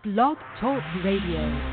Blog Talk Radio.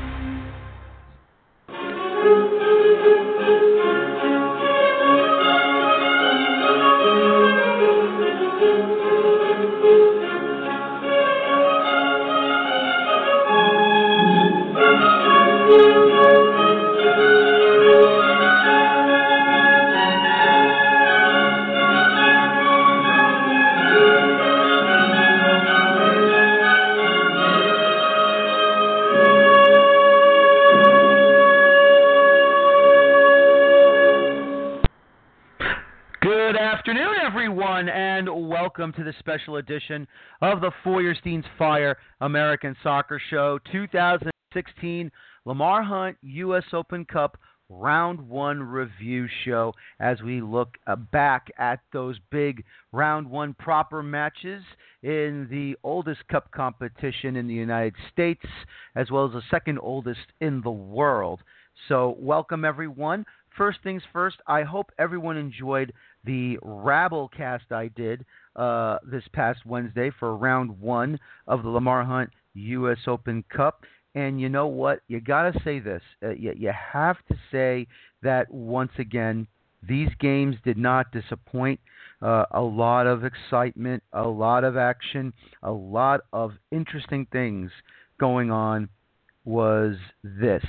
Welcome to this special edition of the Feuerstein's Fire American Soccer Show 2016 Lamar Hunt U.S. Open Cup Round 1 review show as we look back at those big Round 1 proper matches in the oldest cup competition in the United States as well as the second oldest in the world. So welcome everyone. First things first, I hope everyone enjoyed the Rabblecast I did this past Wednesday for Round 1 of the Lamar Hunt U.S. Open Cup. And you know what? You got to say this. You have to say that once again, these games did not disappoint. A lot of excitement, a lot of action, a lot of interesting things going on was this.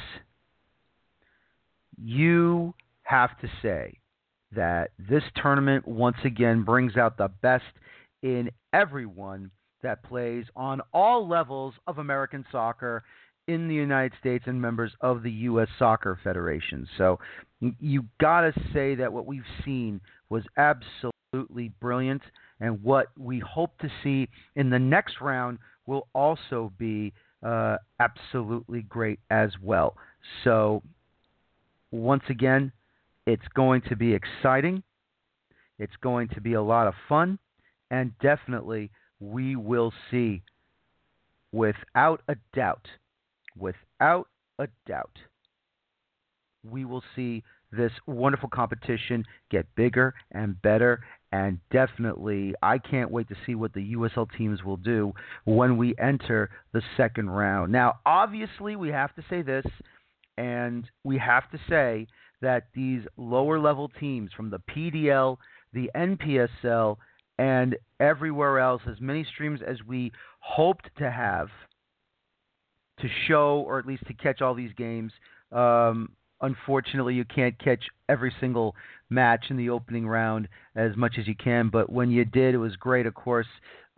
You have to say that this tournament once again brings out the best in everyone that plays on all levels of American soccer in the United States and members of the U.S. Soccer Federation. So you got to say that what we've seen was absolutely brilliant, and what we hope to see in the next round will also be absolutely great as well. So once again, it's going to be exciting. It's going to be a lot of fun. And definitely we will see, without a doubt, we will see this wonderful competition get bigger and better. And definitely, I can't wait to see what the USL teams will do when we enter the second round. Now, obviously, we have to say this, and we have to say that these lower-level teams from the PDL, the NPSL, and everywhere else, as many streams as we hoped to have to show, or at least to catch all these games, unfortunately you can't catch every single match in the opening round as much as you can, but when you did, it was great, of course.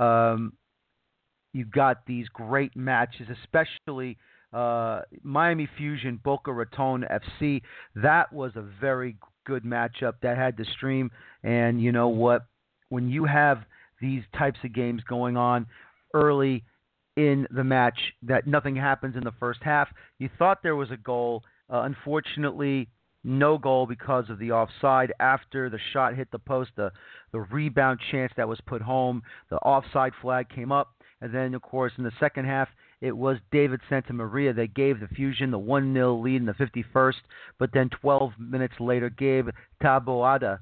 You got these great matches, especially Miami Fusion, Boca Raton FC. That was a very good matchup that had to stream. And you know what? When you have these types of games going on early in the match, that nothing happens in the first half, you thought there was a goal. Unfortunately, no goal because of the offside. After the shot hit the post, the rebound chance that was put home, the offside flag came up. And then, of course, in the second half, it was David Santamaria that gave the Fusion the 1-0 lead in the 51st, but then 12 minutes later gave Taboada,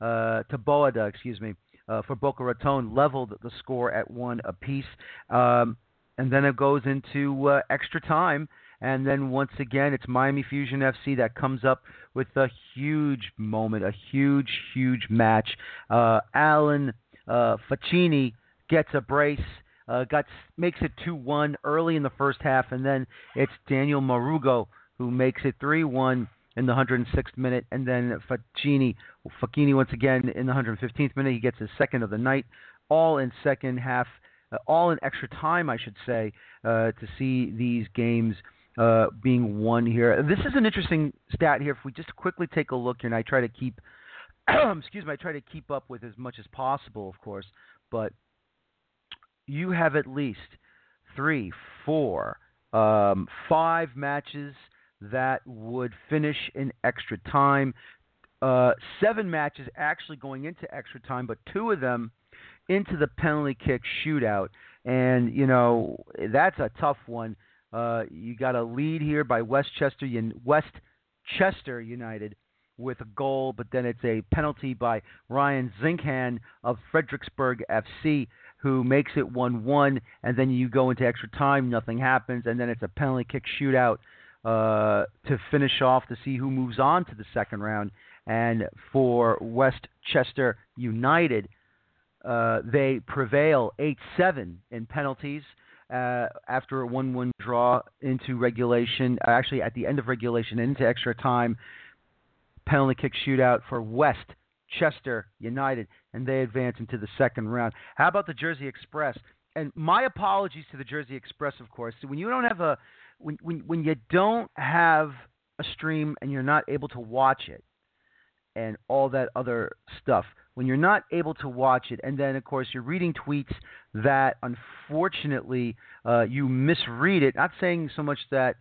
for Boca Raton, leveled the score at 1 apiece. And then it goes into extra time. And then once again, it's Miami Fusion FC that comes up with a huge moment, a huge, huge match. Alan Facchini gets a brace. Makes it 2-1 early in the first half, and then it's Daniel Marugo who makes it 3-1 in the 106th minute, and then Facchini once again in the 115th minute. He gets his second of the night, all in second half, all in extra time, I should say, to see these games being won here. This is an interesting stat here. If we just quickly take a look here, and I try to keep, I try to keep up with as much as possible, of course, but you have at least 3, 4, 5 matches that would finish in extra time. 7 matches actually going into extra time, but 2 of them into the penalty kick shootout. And, you know, that's a tough one. You got a lead here by Westchester United with a goal, but then it's a penalty by Ryan Zinkhan of Fredericksburg FC, who makes it 1-1, and then you go into extra time, nothing happens, and then it's a penalty kick shootout to finish off to see who moves on to the second round. And for Westchester United, they prevail 8-7 in penalties after a 1-1 draw into regulation. Actually, at the end of regulation, into extra time, penalty kick shootout for Westchester United, and they advance into the second round. How about the Jersey Express? And my apologies to the Jersey Express, of course. When you don't have when you don't have a stream and you're not able to watch it, and all that other stuff, when you're not able to watch it, and then, of course, you're reading tweets that, unfortunately, you misread it. Not saying so much that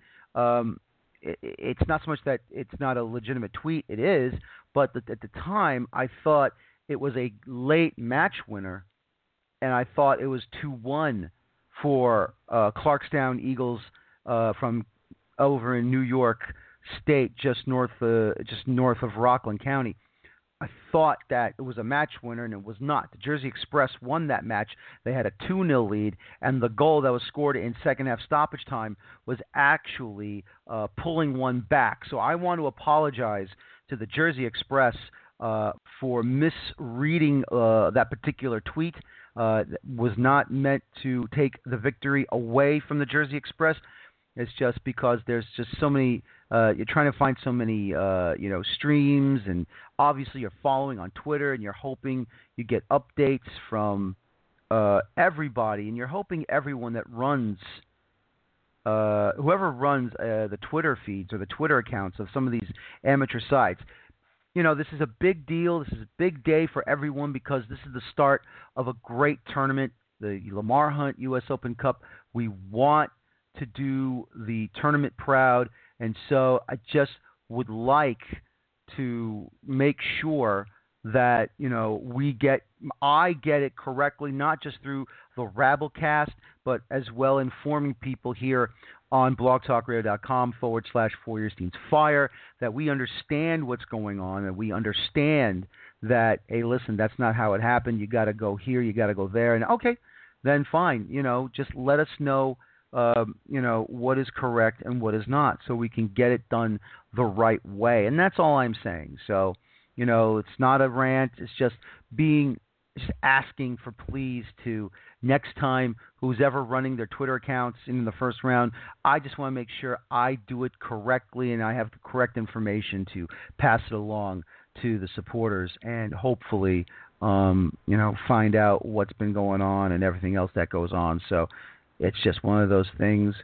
it's not so much that it's not a legitimate tweet. It is, but at the time, I thought it was a late match winner, and I thought it was 2-1 for Clarkstown Eagles from over in New York State, just north of Rockland County. I thought that it was a match winner, and it was not. The Jersey Express won that match. They had a 2-0 lead, and the goal that was scored in second half stoppage time was actually pulling one back. So I want to apologize to the Jersey Express for misreading that particular tweet. Was not meant to take the victory away from the Jersey Express. It's just because there's just so many. You're trying to find so many, streams, and obviously you're following on Twitter, and you're hoping you get updates from everybody, and you're hoping everyone that runs, whoever runs the Twitter feeds or the Twitter accounts of some of these amateur sites. This is a big deal. This is a big day for everyone because this is the start of a great tournament, the Lamar Hunt U.S. Open Cup. We want to do the tournament proud, and so I just would like to make sure that I get it correctly, not just through the Rabblecast, but as well informing people here on blogtalkradio.com/4YearsTeamsFire Fire, that we understand what's going on, and we understand that, hey, listen, that's not how it happened. You got to go here, you got to go there, and okay, then fine. Just let us know. What is correct and what is not, so we can get it done the right way. And that's all I'm saying. So, it's not a rant. It's just asking for please to next time, who's ever running their Twitter accounts in the first round, I just want to make sure I do it correctly and I have the correct information to pass it along to the supporters and hopefully, find out what's been going on and everything else that goes on. So, it's just one of those things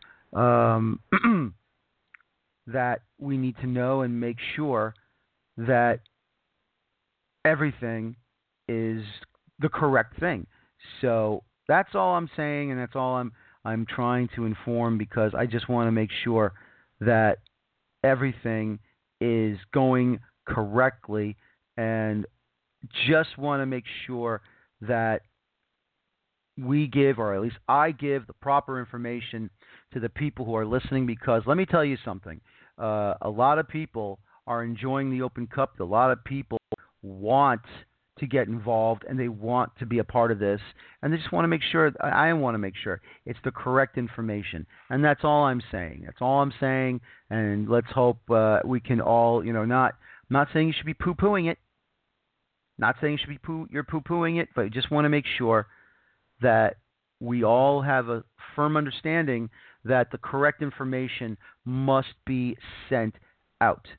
that we need to know and make sure that everything is the correct thing. So that's all I'm saying, and that's all I'm trying to inform, because I just want to make sure that everything is going correctly, and just want to make sure that we give, or at least I give, the proper information to the people who are listening, because let me tell you something. A lot of people are enjoying the Open Cup. A lot of people want to get involved, and they want to be a part of this, and they just want to make sure, I want to make sure it's the correct information, and that's all I'm saying. That's all I'm saying, and let's hope we can all, not saying you should be poo-pooing it, not saying you should be you're poo-pooing it, but you just want to make sure that we all have a firm understanding that the correct information must be sent out.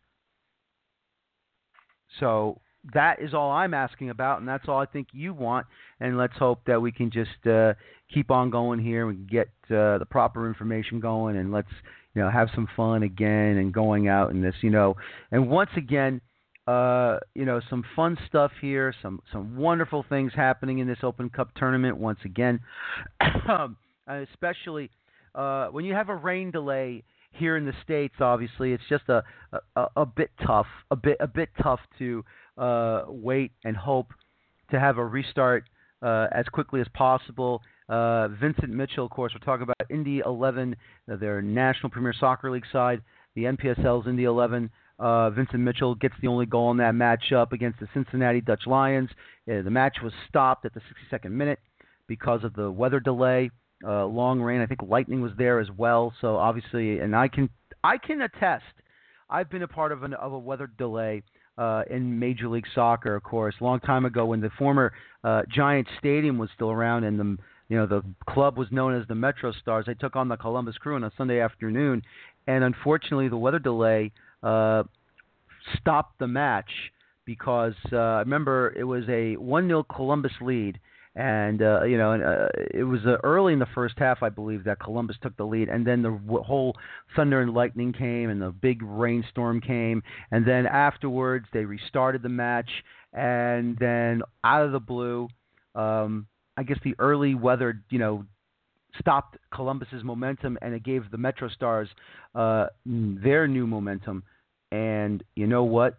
So that is all I'm asking about, and that's all I think you want. And let's hope that we can just keep on going here. We can get the proper information going, and let's have some fun again and going out in this. And once again, some fun stuff here, some wonderful things happening in this Open Cup tournament once again, especially when you have a rain delay here in the States. Obviously, it's just a bit tough, a bit tough to wait and hope to have a restart as quickly as possible. Vincent Mitchell, of course, we're talking about Indy 11, their National Premier Soccer League side, the NPSL's Indy 11. Vincent Mitchell gets the only goal in that matchup against the Cincinnati Dutch Lions. The match was stopped at the 62nd minute because of the weather delay, long rain. I think lightning was there as well. So obviously, and I can attest. I've been a part of a weather delay in Major League Soccer, of course, a long time ago when the former Giant Stadium was still around and the club was known as the Metro Stars. They took on the Columbus Crew on a Sunday afternoon, and unfortunately, the weather delay stopped the match because I remember it was a 1-0 Columbus lead. And it was early in the first half, I believe, that Columbus took the lead, and then the whole thunder and lightning came, and the big rainstorm came, and then afterwards they restarted the match, and then out of the blue, I guess the early weather, stopped Columbus's momentum, and it gave the Metro Stars their new momentum. And you know what?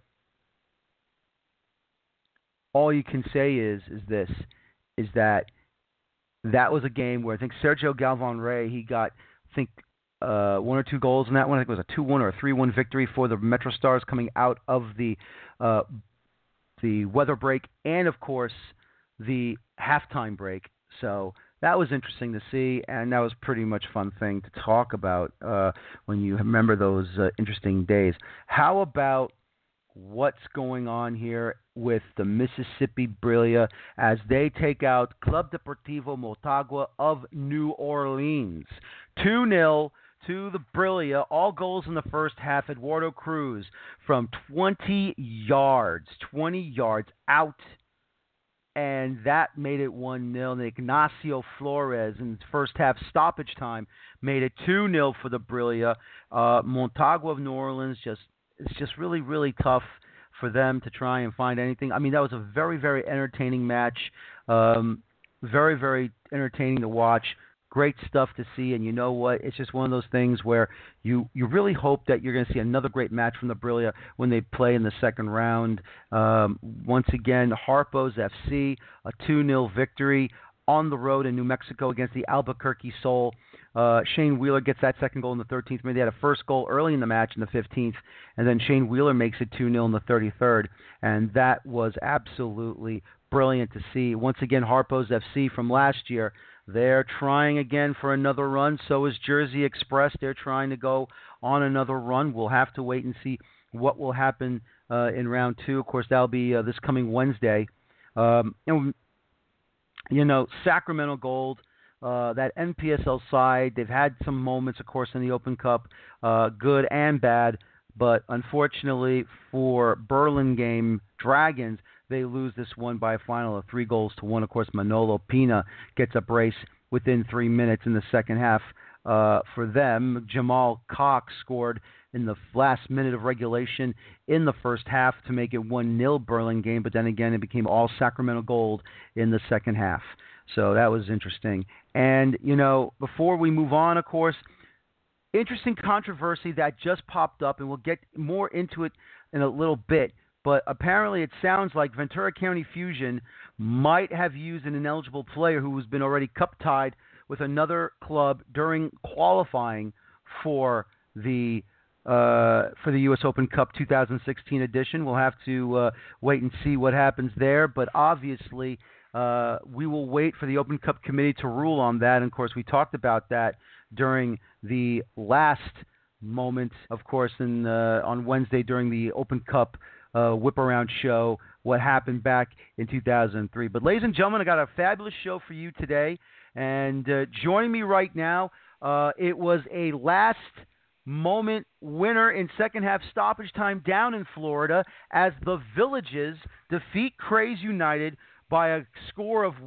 All you can say is this. Is that was a game where I think Sergio Galvan-Rey, he got, I think, 1 or 2 goals in that one. I think it was a 2-1 or a 3-1 victory for the Metro Stars coming out of the weather break and, of course, the halftime break. So that was interesting to see, and that was pretty much a fun thing to talk about when you remember those interesting days. How about what's going on here with the Mississippi Brillia as they take out Club Deportivo Motagua of New Orleans? 2-0 to the Brillia. All goals in the first half. Eduardo Cruz from 20 yards out, and that made it 1-0. And Ignacio Flores in the first half stoppage time made it 2-0 for the Brillia. Motagua of New Orleans it's just really, really tough for them to try and find anything. I mean, that was a very, very entertaining match. Very, very entertaining to watch. Great stuff to see. And you know what? It's just one of those things where you really hope that you're going to see another great match from the Brillia when they play in the second round. Once again, Harpo's FC, a 2-0 victory on the road in New Mexico against the Albuquerque Soul. Shane Wheeler gets that second goal in the 13th minute. They had a first goal early in the match in the 15th, and then Shane Wheeler makes it 2-0 in the 33rd, and that was absolutely brilliant to see. Once again, Harpo's FC from last year, they're trying again for another run. So is Jersey Express. They're trying to go on another run. We'll have to wait and see what will happen in round 2. Of course, that'll be this coming Wednesday. Sacramento Gold, that NPSL side, they've had some moments, of course, in the Open Cup, good and bad, but unfortunately for Burlingame Dragons, they lose this one by a final of 3-1. Of course, Manolo Pina gets a brace within 3 minutes in the second half for them. Jamal Cox scored in the last minute of regulation in the first half to make it 1-0 Burlingame, but then again it became all Sacramento Gold in the second half. So that was interesting. And, before we move on, of course, interesting controversy that just popped up, and we'll get more into it in a little bit. But apparently it sounds like Ventura County Fusion might have used an ineligible player who has been already cup-tied with another club during qualifying for the U.S. Open Cup 2016 edition. We'll have to wait and see what happens there. But obviously, we will wait for the Open Cup committee to rule on that. And, of course, we talked about that during the last moment, of course, on Wednesday during the Open Cup Whip Around show, what happened back in 2003. But, ladies and gentlemen, I got a fabulous show for you today. And joining me right now, it was a last-moment winner in second-half stoppage time down in Florida as the Villages defeat Craze United by a score of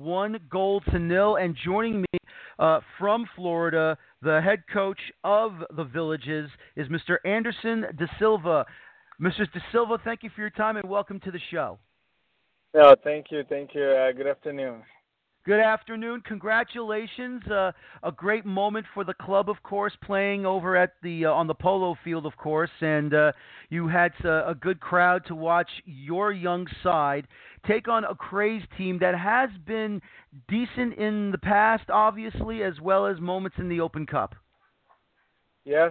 1-0. And joining me from Florida, the head coach of the Villages is Mr. Anderson De Silva. Mr. De Silva, thank you for your time and welcome to the show. No, thank you. Good afternoon. Good afternoon. Congratulations. A great moment for the club, of course, playing over at the on the polo field, of course, and you had a good crowd to watch your young side take on a Craze team that has been decent in the past, obviously, as well as moments in the Open Cup. Yes.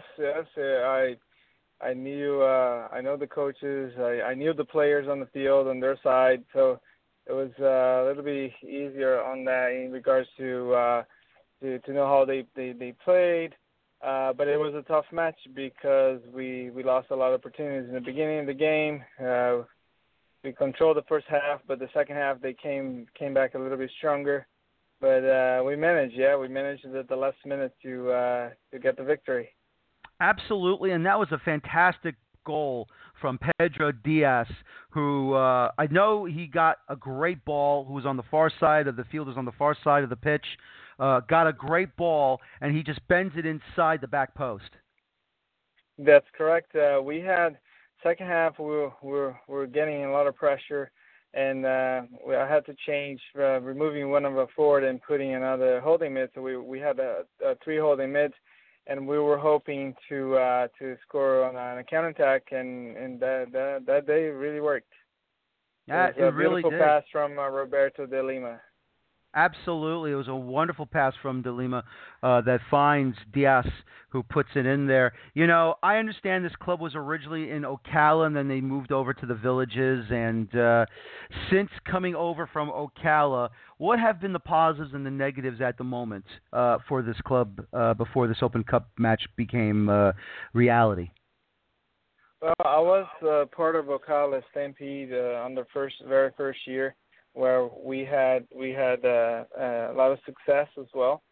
I knew I know the coaches. I knew the players on the field on their side, so a little bit easier on that in regards to know how they played. But it was a tough match because we lost a lot of opportunities in the beginning of the game. We controlled the first half, but the second half they came back a little bit stronger. But we managed at the last minute to get the victory. Absolutely, and that was a fantastic goal from Pedro Diaz, who I know he got a great ball, who was on the far side of the field, was on the far side of the pitch, got a great ball, and he just bends it inside the back post. That's correct. We had second half, we were getting a lot of pressure, and I had to change, removing one of the forward and putting another holding mid. So we had a three holding mids, and we were hoping to score on a counterattack, and that day really worked. Yeah, it was a really beautiful did. pass from Roberto de Lima. Absolutely. It was a wonderful pass from De Lima that finds Diaz, who puts it in there. You know, I understand this club was originally in Ocala, and then they moved over to the Villages. And since coming over from Ocala, what have been the positives and the negatives at the moment for this club before this Open Cup match became reality? Well, I was part of Ocala Stampede on the very first year, where we had a lot of success as well.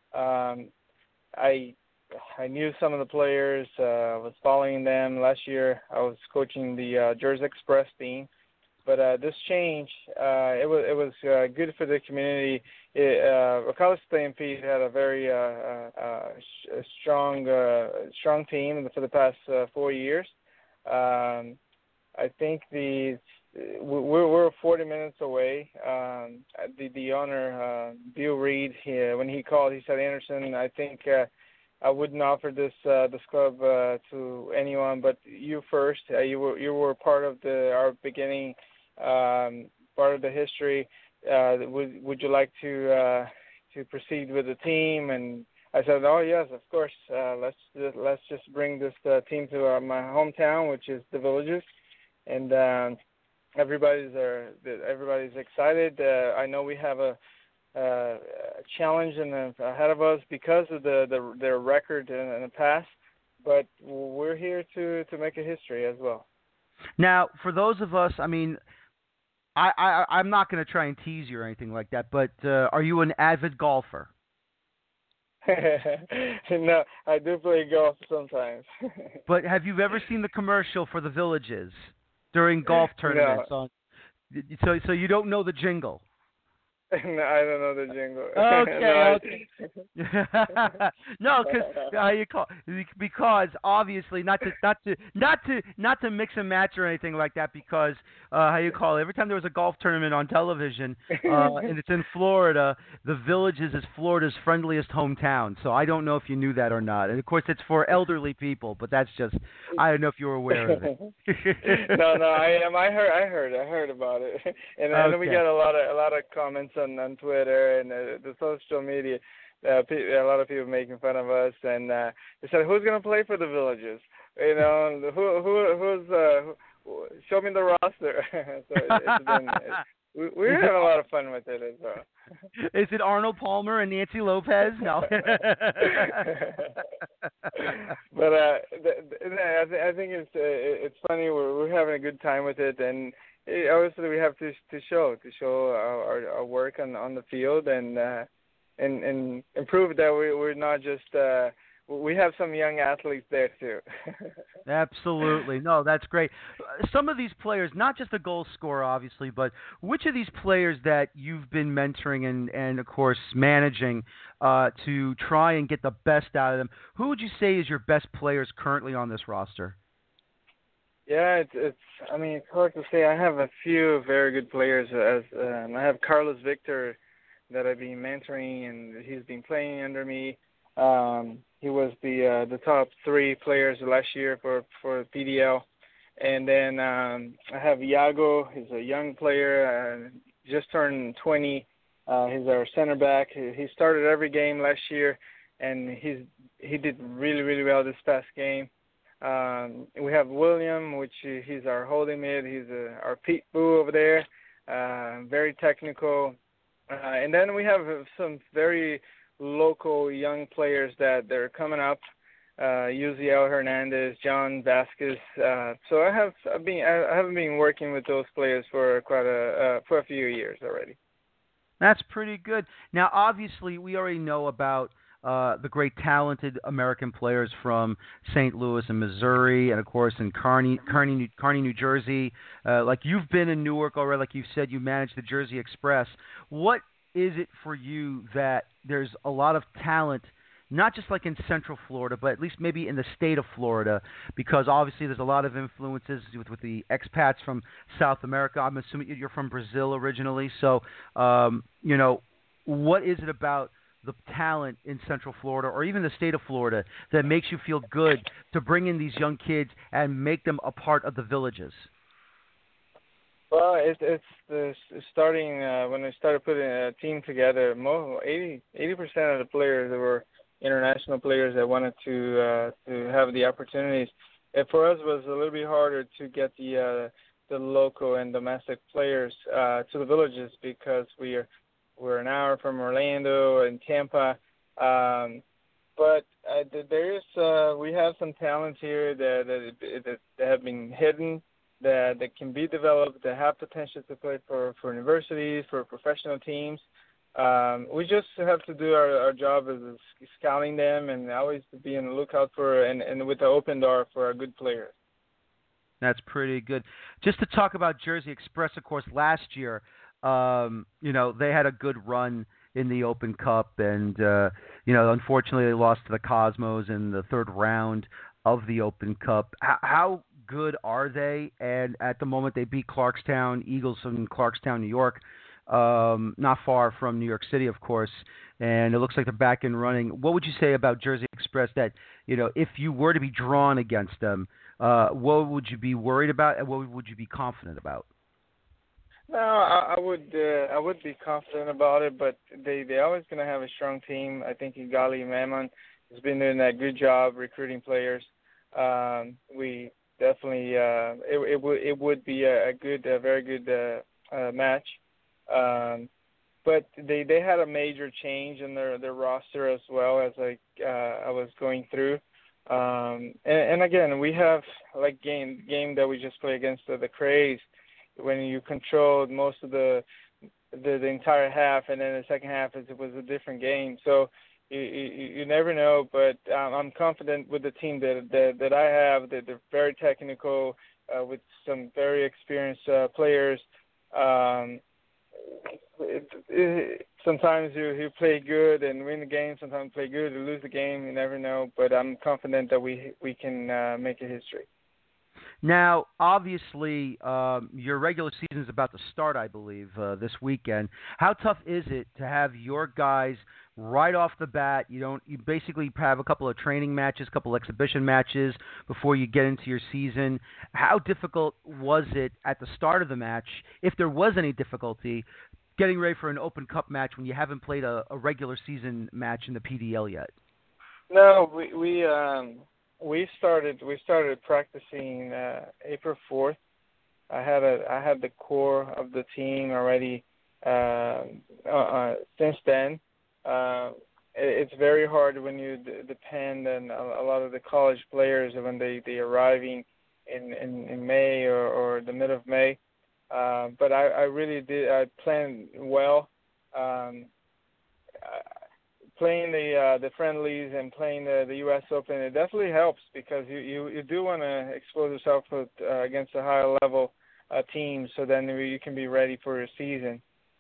I knew some of the players. I was following them last year. I was coaching the Jersey Express team, but this change it was good for the community. Ocala Stampede had a very strong team for the past 4 years. I think we're 40 minutes away. The owner, Bill Reed, when he called, he said, "Anderson, I think I wouldn't offer this club to anyone but you first. You were part of our beginning, part of the history. Would you like to proceed with the team?" And I said, "Oh yes, of course. Let's just bring this team to my hometown, which is the Villages." And everybody's excited. I know we have a challenge ahead of us because of their record in the past, but we're here to make a history as well. Now, for those of us, I mean, I'm not going to try and tease you or anything like that, but are you an avid golfer? No, I do play golf sometimes. But have you ever seen the commercial for the Villages during golf tournaments? No. So you don't know the jingle? No, I don't know the jingle. Okay. No, because obviously not to mix and match or anything like that. Because every time there was a golf tournament on television, and it's in Florida, the Villages is Florida's friendliest hometown. So I don't know if you knew that or not. And of course, it's for elderly people, but that's just I don't know if you were aware of it. No, I am. I heard about it, and then we got a lot of comments on Twitter and the social media. A lot of people making fun of us, and they said, "Who's going to play for the Villages? You know, who's show me the roster." So we're having a lot of fun with it as well. Is it Arnold Palmer and Nancy Lopez? No. But I think it's funny. We're having a good time with it, and obviously we have to show our work on the field and prove that we're not just we have some young athletes there too. Absolutely. No, that's great. Some of these players, not just a goal scorer, obviously, but which of these players that you've been mentoring and of course, managing to try and get the best out of them, who would you say is your best players currently on this roster? Yeah, it's hard to say. I have a few very good players. I have Carlos Victor that I've been mentoring, and he's been playing under me. He was the top 3 players last year for PDL. And then I have Iago. He's a young player, just turned 20. He's our center back. He started every game last year, and he did really, really well this past game. We have William, which he's our holding mid. He's our Pete Boo over there. very technical. And then we have some very local young players that they're coming up. Uziel Hernandez, John Vasquez. So I haven't been working with those players for for a few years already. That's pretty good. Now, obviously, we already know about the great talented American players from St. Louis and Missouri, and of course in Kearney, New Jersey. Like you've been in Newark already, like you said, you managed the Jersey Express. What is it for you that there's a lot of talent, not just like in Central Florida, but at least maybe in the state of Florida, because obviously there's a lot of influences with the expats from South America. I'm assuming you're from Brazil originally. So, what is it about the talent in Central Florida or even the state of Florida that makes you feel good to bring in these young kids and make them a part of the Villages? Well, it's the starting when I started putting a team together. 80% of the players were international players that wanted to have the opportunities. And for us, it was a little bit harder to get the local and domestic players to the Villages because we're an hour from Orlando and Tampa. But we have some talents here that have been hidden, that can be developed, that have potential to play for universities, for professional teams. We just have to do our job as scouting them and always to be on the lookout for and with the open door for a good player. That's pretty good. Just to talk about Jersey Express, of course, last year, they had a good run in the Open Cup, and unfortunately they lost to the Cosmos in the third round of the Open Cup. How good are they? And at the moment, they beat Clarkstown Eagles from Clarkstown, New York. Not far from New York City, of course, and it looks like they're back in running. What would you say about Jersey Express that, if you were to be drawn against them, what would you be worried about and what would you be confident about? No, I would be confident about it, but they always going to have a strong team. I think Igali Mammon has been doing a good job recruiting players. We definitely it would be a very good match. But they had a major change in their roster as well as I was going through. And again, we have like game that we just played against the Crays, when you controlled most of the entire half, and then the second half it was a different game. So you never know, but I'm confident with the team that I have. That they're very technical with some very experienced players. Sometimes you play good and win the game. Sometimes play good and lose the game. You never know, but I'm confident that we can make a history. Now, obviously, your regular season is about to start, I believe, this weekend. How tough is it to have your guys right off the bat? You basically have a couple of training matches, a couple of exhibition matches before you get into your season. How difficult was it at the start of the match, if there was any difficulty, getting ready for an Open Cup match when you haven't played a regular season match in the PDL yet? No, we started practicing April 4th. I had the core of the team already since then. It's very hard when you depend on a lot of the college players when they arriving in May or the middle of May. But I really did. I planned well. Playing the friendlies and playing the U.S. Open, it definitely helps because you do want to expose yourself against a higher level team, so then you can be ready for your season.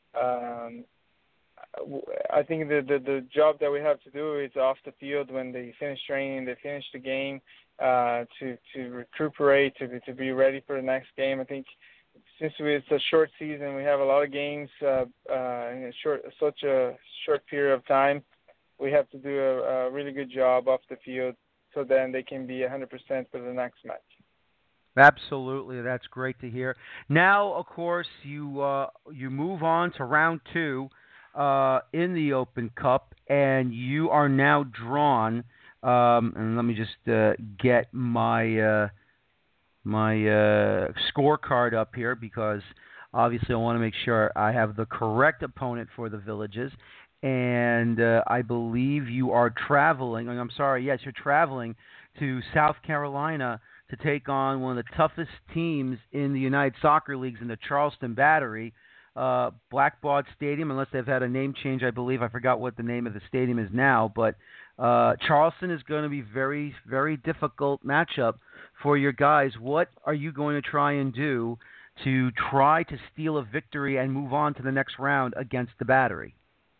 I think the job that we have to do is off the field when they finish training, they finish the game, to recuperate, to be ready for the next game. I think since it's a short season, we have a lot of games in such a short period of time. We have to do a really good job off the field so then they can be 100% for the next match. Absolutely. That's great to hear. Now, of course, you move on to round 2 in the Open Cup, and you are now drawn. And let me just get my scorecard up here because Obviously, I want to make sure I have the correct opponent for the Villages. And I believe you are traveling. I'm sorry, yes, you're traveling to South Carolina to take on one of the toughest teams in the United Soccer Leagues in the Charleston Battery, Blackbaud Stadium, unless they've had a name change, I believe. I forgot what the name of the stadium is now, but Charleston is going to be very, very difficult matchup for your guys. What are you going to try and do to try to steal a victory and move on to the next round against the Battery?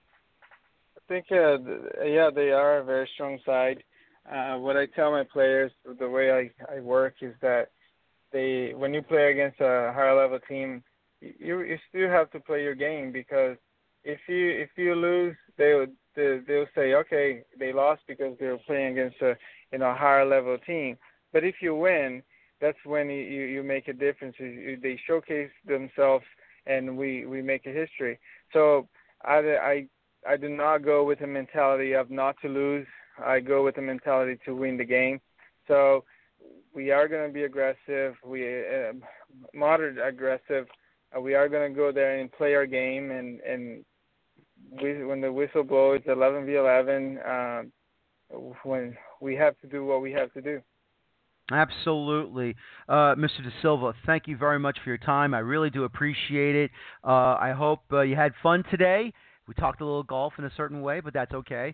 I think, they are a very strong side. What I tell my players, the way I work, is that when you play against a higher level team, you still have to play your game, because if you lose, they'll say, okay, they lost because they were playing against a higher level team. But if you win, that's when you make a difference. They showcase themselves, and we make a history. So I do not go with a mentality of not to lose. I go with a mentality to win the game. So we are going to be aggressive. Moderate aggressive. We are going to go there and play our game, and when the whistle blows, 11v11, when we have to do what we have to do. Absolutely. Mr. De Silva, thank you very much for your time. I really do appreciate it. I hope you had fun today. We talked a little golf in a certain way, but that's okay.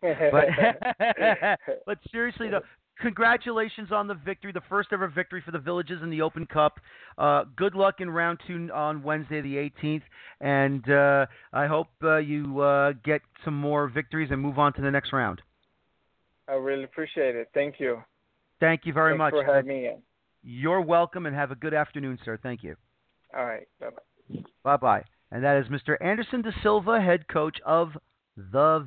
But seriously, though, congratulations on the victory, the first ever victory for the Villages in the Open Cup. Good luck in round 2 on Wednesday the 18th, and I hope you get some more victories and move on to the next round. I really appreciate it. Thank you. Thank you very much. Thanks for having me in. You're welcome, and have a good afternoon, sir. Thank you. All right. Bye-bye. Bye-bye. And that is Mr. Anderson De Silva, head coach of the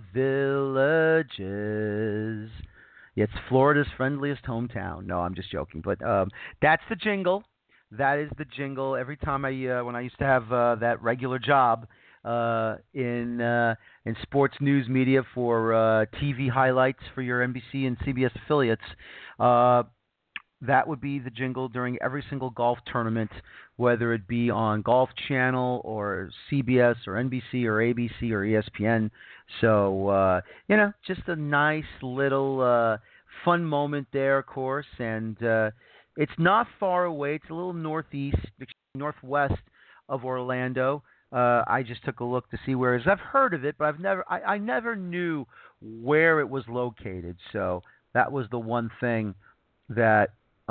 Villages. It's Florida's friendliest hometown. No, I'm just joking. But that's the jingle. That is the jingle. Every time when I used to have that regular job in sports news media for TV highlights for your NBC and CBS affiliates, that would be the jingle during every single golf tournament, whether it be on Golf Channel or CBS or NBC or ABC or ESPN. So, just a nice little fun moment there, of course. And it's not far away. It's a little northwest of Orlando. I just took a look to see where it is. I've heard of it, but I never knew where it was located. So that was the one thing that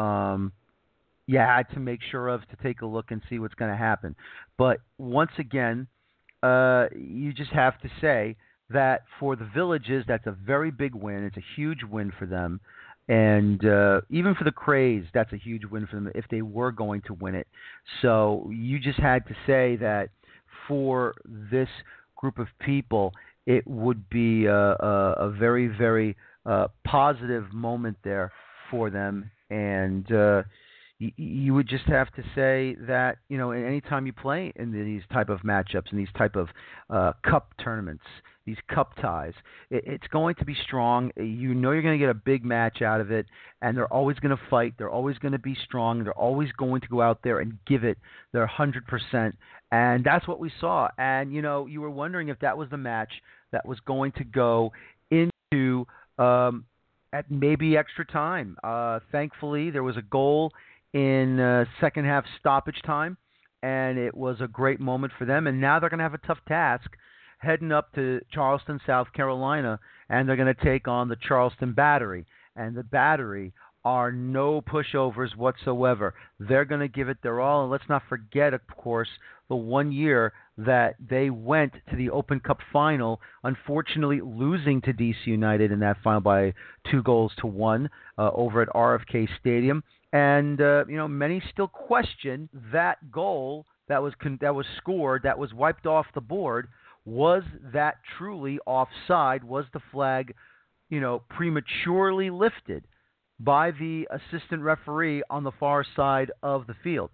you had to make sure of, to take a look and see what's going to happen. But once again, you just have to say that for the Villages, that's a very big win. It's a huge win for them. And even for the Crays, that's a huge win for them if they were going to win it. So you just had to say that for this group of people, it would be a very, very positive moment there for them. And you would just have to say that, any time you play in these type of matchups and these type of cup tournaments, these cup ties, it's going to be strong. You're going to get a big match out of it, and they're always going to fight. They're always going to be strong. They're always going to go out there and give it their 100%, and that's what we saw. And, you were wondering if that was the match that was going to go into at maybe extra time. Thankfully, there was a goal in second half stoppage time, and it was a great moment for them. And now they're going to have a tough task heading up to Charleston, South Carolina, and they're going to take on the Charleston Battery. And the Battery are no pushovers whatsoever. They're going to give it their all. And let's not forget, of course, the 1 year that they went to the Open Cup final, unfortunately losing to DC United in that final by 2-1 over at RFK Stadium. And many still question that goal that was scored, that was wiped off the board. Was that truly offside? Was the flag, prematurely lifted by the assistant referee on the far side of the field?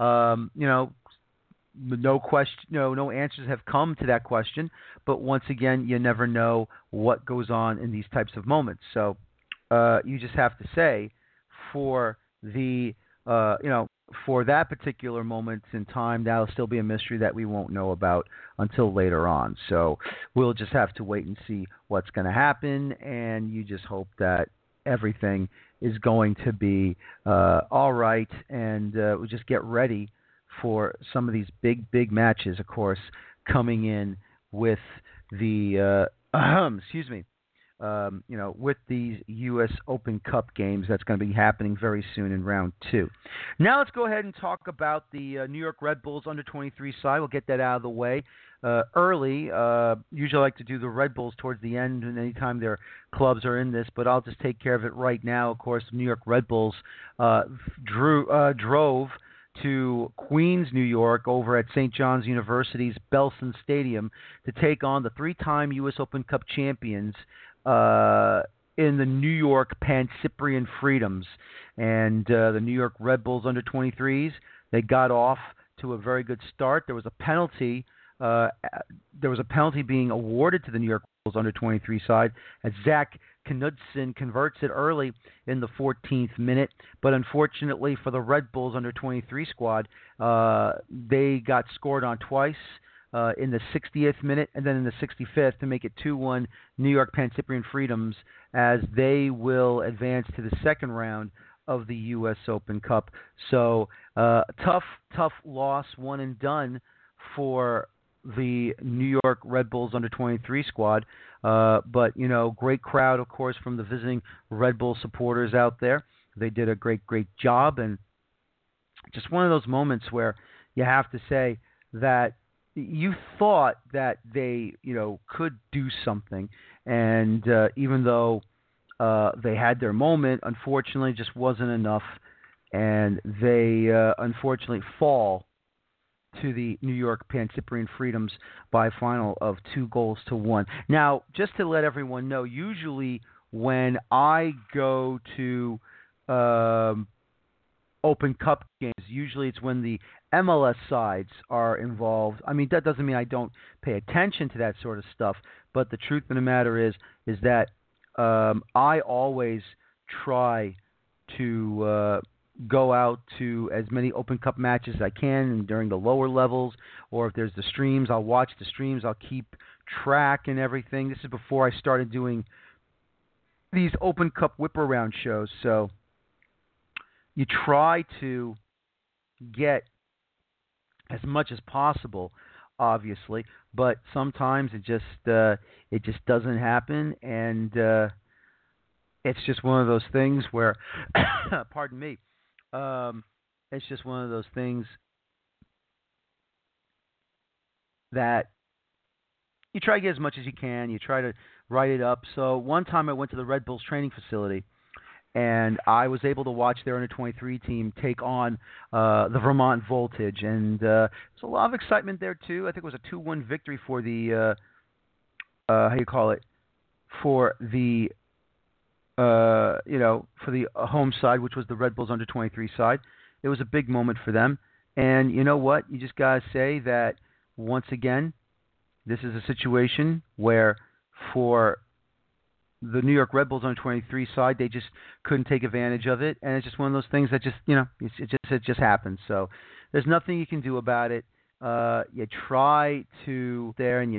No question, no answers have come to that question. But once again, you never know what goes on in these types of moments. So you just have to say, for the for that particular moment in time, that'll still be a mystery that we won't know about until later on. So we'll just have to wait and see what's going to happen, and you just hope that everything is going to be all right, and we'll just get ready for some of these big matches, of course, coming in with the excuse me. With these U.S. Open Cup games that's going to be happening very soon in round 2. Now let's go ahead and talk about the New York Red Bulls under-23 side. We'll get that out of the way early. Usually I like to do the Red Bulls towards the end and anytime their clubs are in this, but I'll just take care of it right now. Of course, the New York Red Bulls drove to Queens, New York, over at St. John's University's Belson Stadium to take on the 3-time U.S. Open Cup champions in the New York Pan-Cyprian Freedoms. And the New York Red Bulls under-23s, they got off to a very good start. There was a penalty. There was a penalty being awarded to the New York Red Bulls under-23 side as Zach Knudsen converts it early in the 14th minute. But unfortunately for the Red Bulls under-23 squad, they got scored on twice. In the 60th minute and then in the 65th to make it 2-1 New York Pan-Cyprian Freedoms as they will advance to the second round of the U.S. Open Cup. So tough loss, one and done for the New York Red Bulls under-23 squad. But, great crowd, of course, from the visiting Red Bull supporters out there. They did a great job, and just one of those moments where you have to say that you thought that they, could do something, and even though they had their moment, unfortunately, just wasn't enough, and they unfortunately fall to the New York Pan-Cyprian Freedoms by a final of 2-1. Now, just to let everyone know, usually when I go to Open Cup games, usually it's when the MLS sides are involved. I mean, that doesn't mean I don't pay attention to that sort of stuff, but the truth of the matter is that I always try to go out to as many Open Cup matches as I can during the lower levels, or if there's the streams, I'll watch the streams, I'll keep track and everything. This is before I started doing these Open Cup whip-around shows, so you try to get as much as possible, obviously, but sometimes it just doesn't happen, and it's just one of those things where, pardon me, it's just one of those things that you try to get as much as you can. You try to write it up. So one time I went to the Red Bulls training facility, and I was able to watch their under-23 team take on the Vermont Voltage. And there's a lot of excitement there, too. I think it was a 2-1 victory for the, for the, for the home side, which was the Red Bulls under-23 side. It was a big moment for them. And you know what? You just got to say that, once again, this is a situation where for the New York Red Bulls under-23 side, they just couldn't take advantage of it, and it's just one of those things that just, it just happens. So there's nothing you can do about it. You try to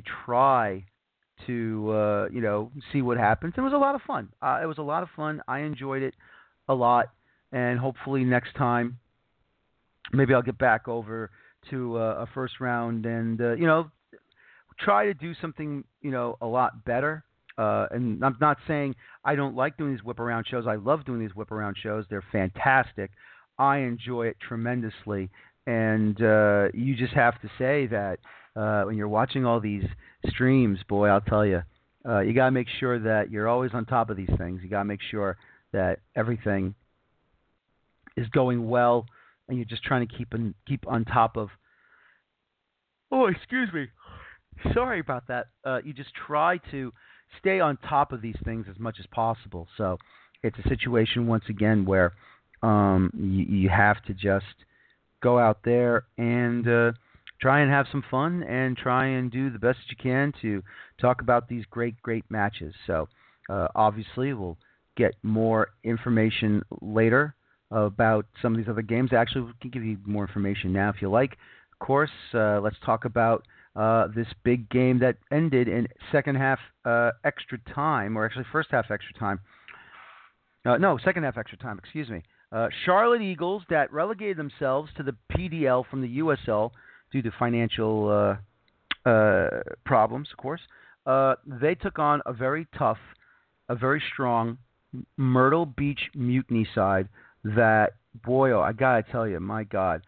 see what happens. It was a lot of fun. It was a lot of fun. I enjoyed it a lot, and hopefully next time, maybe I'll get back over to a first round and try to do something a lot better. And I'm not saying I don't like doing these whip-around shows. I love doing these whip-around shows. They're fantastic. I enjoy it tremendously. And you just have to say that when you're watching all these streams, boy, I'll tell you, you got to make sure that you're always on top of these things. You got to make sure that everything is going well, and you're just trying to keep on top of. Oh, excuse me. Sorry about that. You just try to stay on top of these things as much as possible. So it's a situation, once again, where you have to just go out there and try and have some fun and try and do the best that you can to talk about these great matches. So obviously we'll get more information later about some of these other games. Actually, we can give you more information now if you like. Of course, let's talk about this big game that ended in second half extra time, or actually first half extra time. No, second half extra time, excuse me. Charlotte Eagles that relegated themselves to the PDL from the USL due to financial problems, of course. They took on a very tough, a very strong Myrtle Beach Mutiny side that, boy, oh, I got to tell you, my God.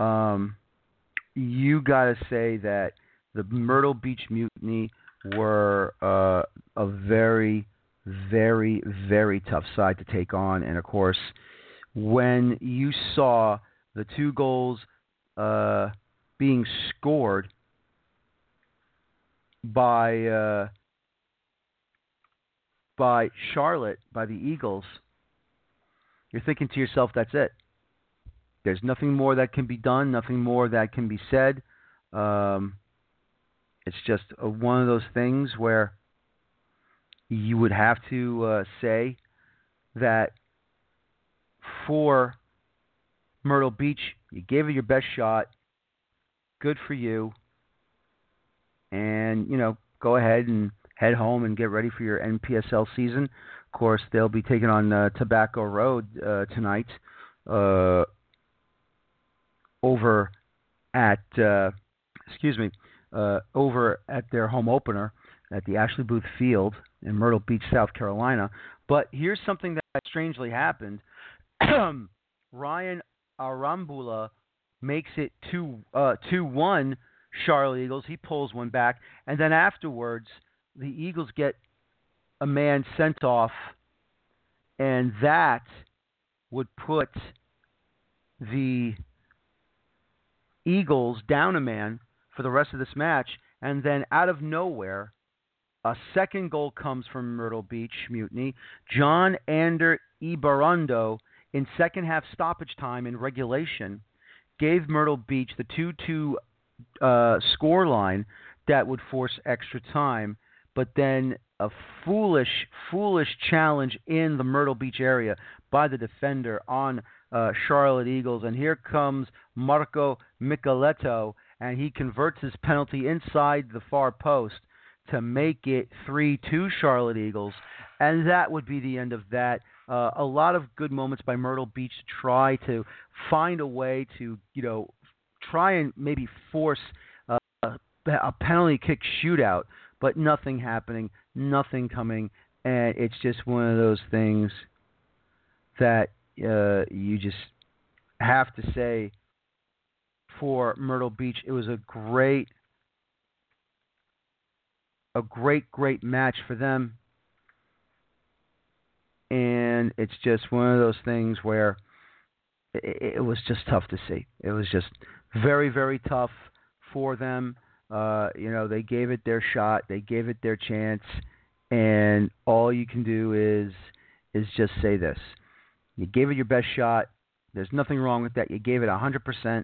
You got to say that the Myrtle Beach Mutiny were a very, very, very tough side to take on. And, of course, when you saw the 2 goals being scored by Charlotte, by the Eagles, you're thinking to yourself, that's it. There's nothing more that can be done, nothing more that can be said. It's just one of those things where you would have to say that for Myrtle Beach, you gave it your best shot. Good for you. And, go ahead and head home and get ready for your NPSL season. Of course, they'll be taking on Tobacco Road tonight over at over at their home opener at the Ashley Booth Field in Myrtle Beach, South Carolina. But here's something that strangely happened. Ryan Arambula makes it 2-1 Charlotte Eagles. He pulls one back. And then afterwards, the Eagles get a man sent off, and that would put the Eagles down a man for the rest of this match. And then out of nowhere, a second goal comes from Myrtle Beach Mutiny. John Ander Ibarrondo, in second half stoppage time in regulation, gave Myrtle Beach the 2-2 score line that would force extra time. But then a foolish challenge in the Myrtle Beach area by the defender on Charlotte Eagles. And here comes Marco Micheletto, and he converts his penalty inside the far post to make it 3-2 Charlotte Eagles. And that would be the end of that. A lot of good moments by Myrtle Beach to try to find a way to, try and maybe force a penalty kick shootout, but nothing happening, nothing coming, and it's just one of those things that you just have to say for Myrtle Beach. It was a great match for them, and it's just one of those things where it was just tough to see. It was just very, very tough for them. They gave it their shot. They gave it their chance. And all you can do is just say this. You gave it your best shot. There's nothing wrong with that. You gave it 100%.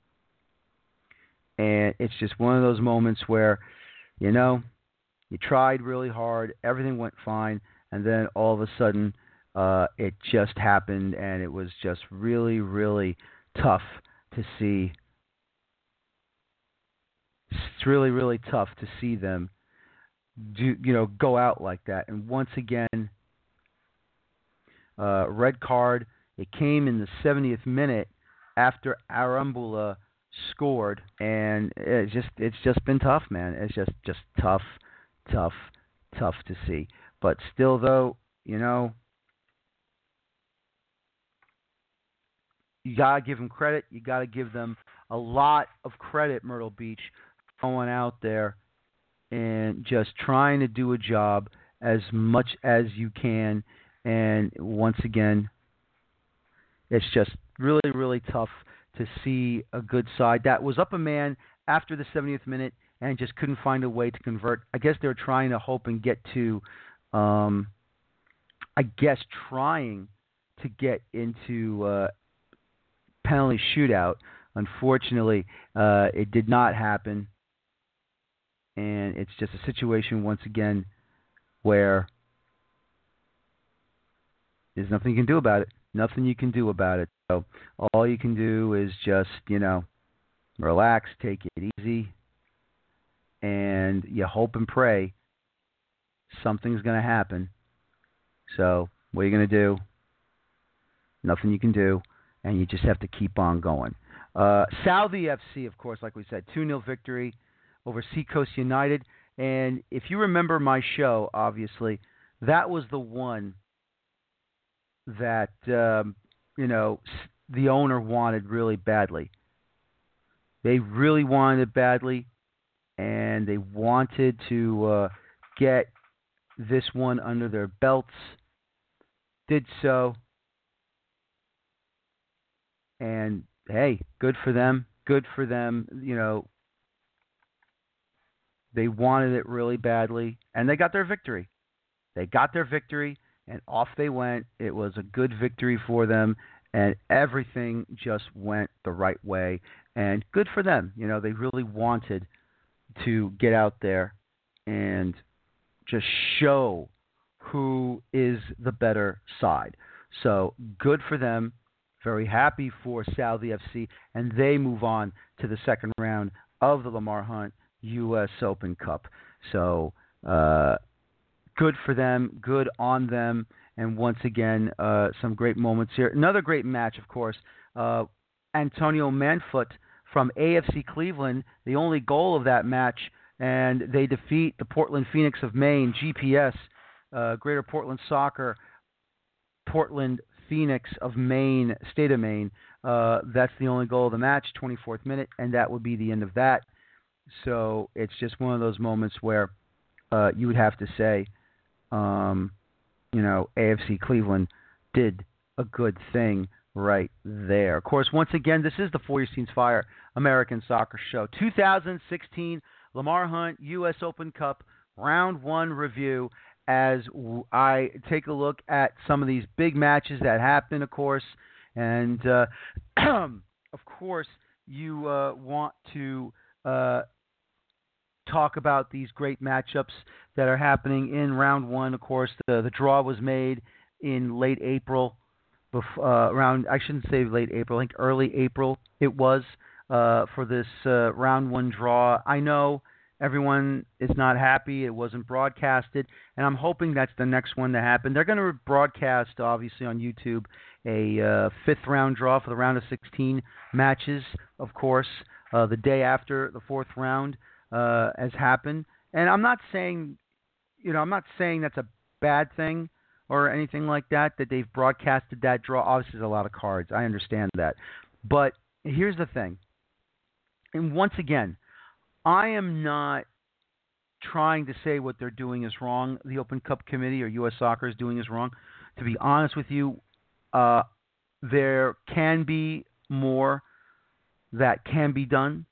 And it's just one of those moments where, you tried really hard. Everything went fine. And then all of a sudden, it just happened. And it was just really, really tough to see. It's really, really tough to see them go out like that. And once again, red card. It came in the 70th minute after Arambula scored, and it's just been tough, man. It's just tough to see. But still, though, you gotta give them credit. You gotta give them a lot of credit, Myrtle Beach, going out there and just trying to do a job as much as you can. And once again, it's just really, really tough to see a good side that was up a man after the 70th minute and just couldn't find a way to convert. I guess they were trying to hope and get to, trying to get into penalty shootout. Unfortunately, it did not happen. And it's just a situation, once again, where there's nothing you can do about it. Nothing you can do about it. So all you can do is just, relax, take it easy, and you hope and pray something's going to happen. So what are you going to do? Nothing you can do, and you just have to keep on going. Saudi FC, of course, like we said, 2-0 victory over Seacoast United. And if you remember my show, obviously, that was the one that, the owner wanted really badly. They really wanted it badly, and they wanted to get this one under their belts. Did so. And, hey, good for them. Good for them. They wanted it really badly, and they got their victory. They got their victory, and off they went. It was a good victory for them, and everything just went the right way. And good for them. They really wanted to get out there and just show who is the better side. So good for them. Very happy for Saudi FC, and they move on to the second round of the Lamar Hunt U.S. Open Cup. So good for them, good on them, and once again, some great moments here. Another great match, of course, Antonio Manfoot from AFC Cleveland, the only goal of that match, and they defeat the Portland Phoenix of Maine, GPS, Greater Portland Soccer, Portland Phoenix of Maine, state of Maine. That's the only goal of the match, 24th minute, and that would be the end of that. So it's just one of those moments where you would have to say, AFC Cleveland did a good thing right there. Of course, once again, this is the For Your Team's Fire American Soccer Show. 2016 Lamar Hunt U.S. Open Cup Round 1 review as I take a look at some of these big matches that happened, of course. And, of course, you want to talk about these great matchups that are happening in Round 1. Of course, the draw was made in late April. I shouldn't say late April, I think early April it was for this Round 1 draw. I know everyone is not happy. It wasn't broadcasted, and I'm hoping that's the next one to happen. They're going to broadcast, obviously, on YouTube a fifth round draw for the round of 16 matches, of course, the day after the fourth round has happened. And I'm not saying that's a bad thing or anything like that they've broadcasted that draw. Obviously, there's a lot of cards. I understand that. But here's the thing. And once again, I am not trying to say what they're doing is wrong. The Open Cup Committee or U.S. Soccer is doing is wrong. To be honest with you, there can be more that can be done.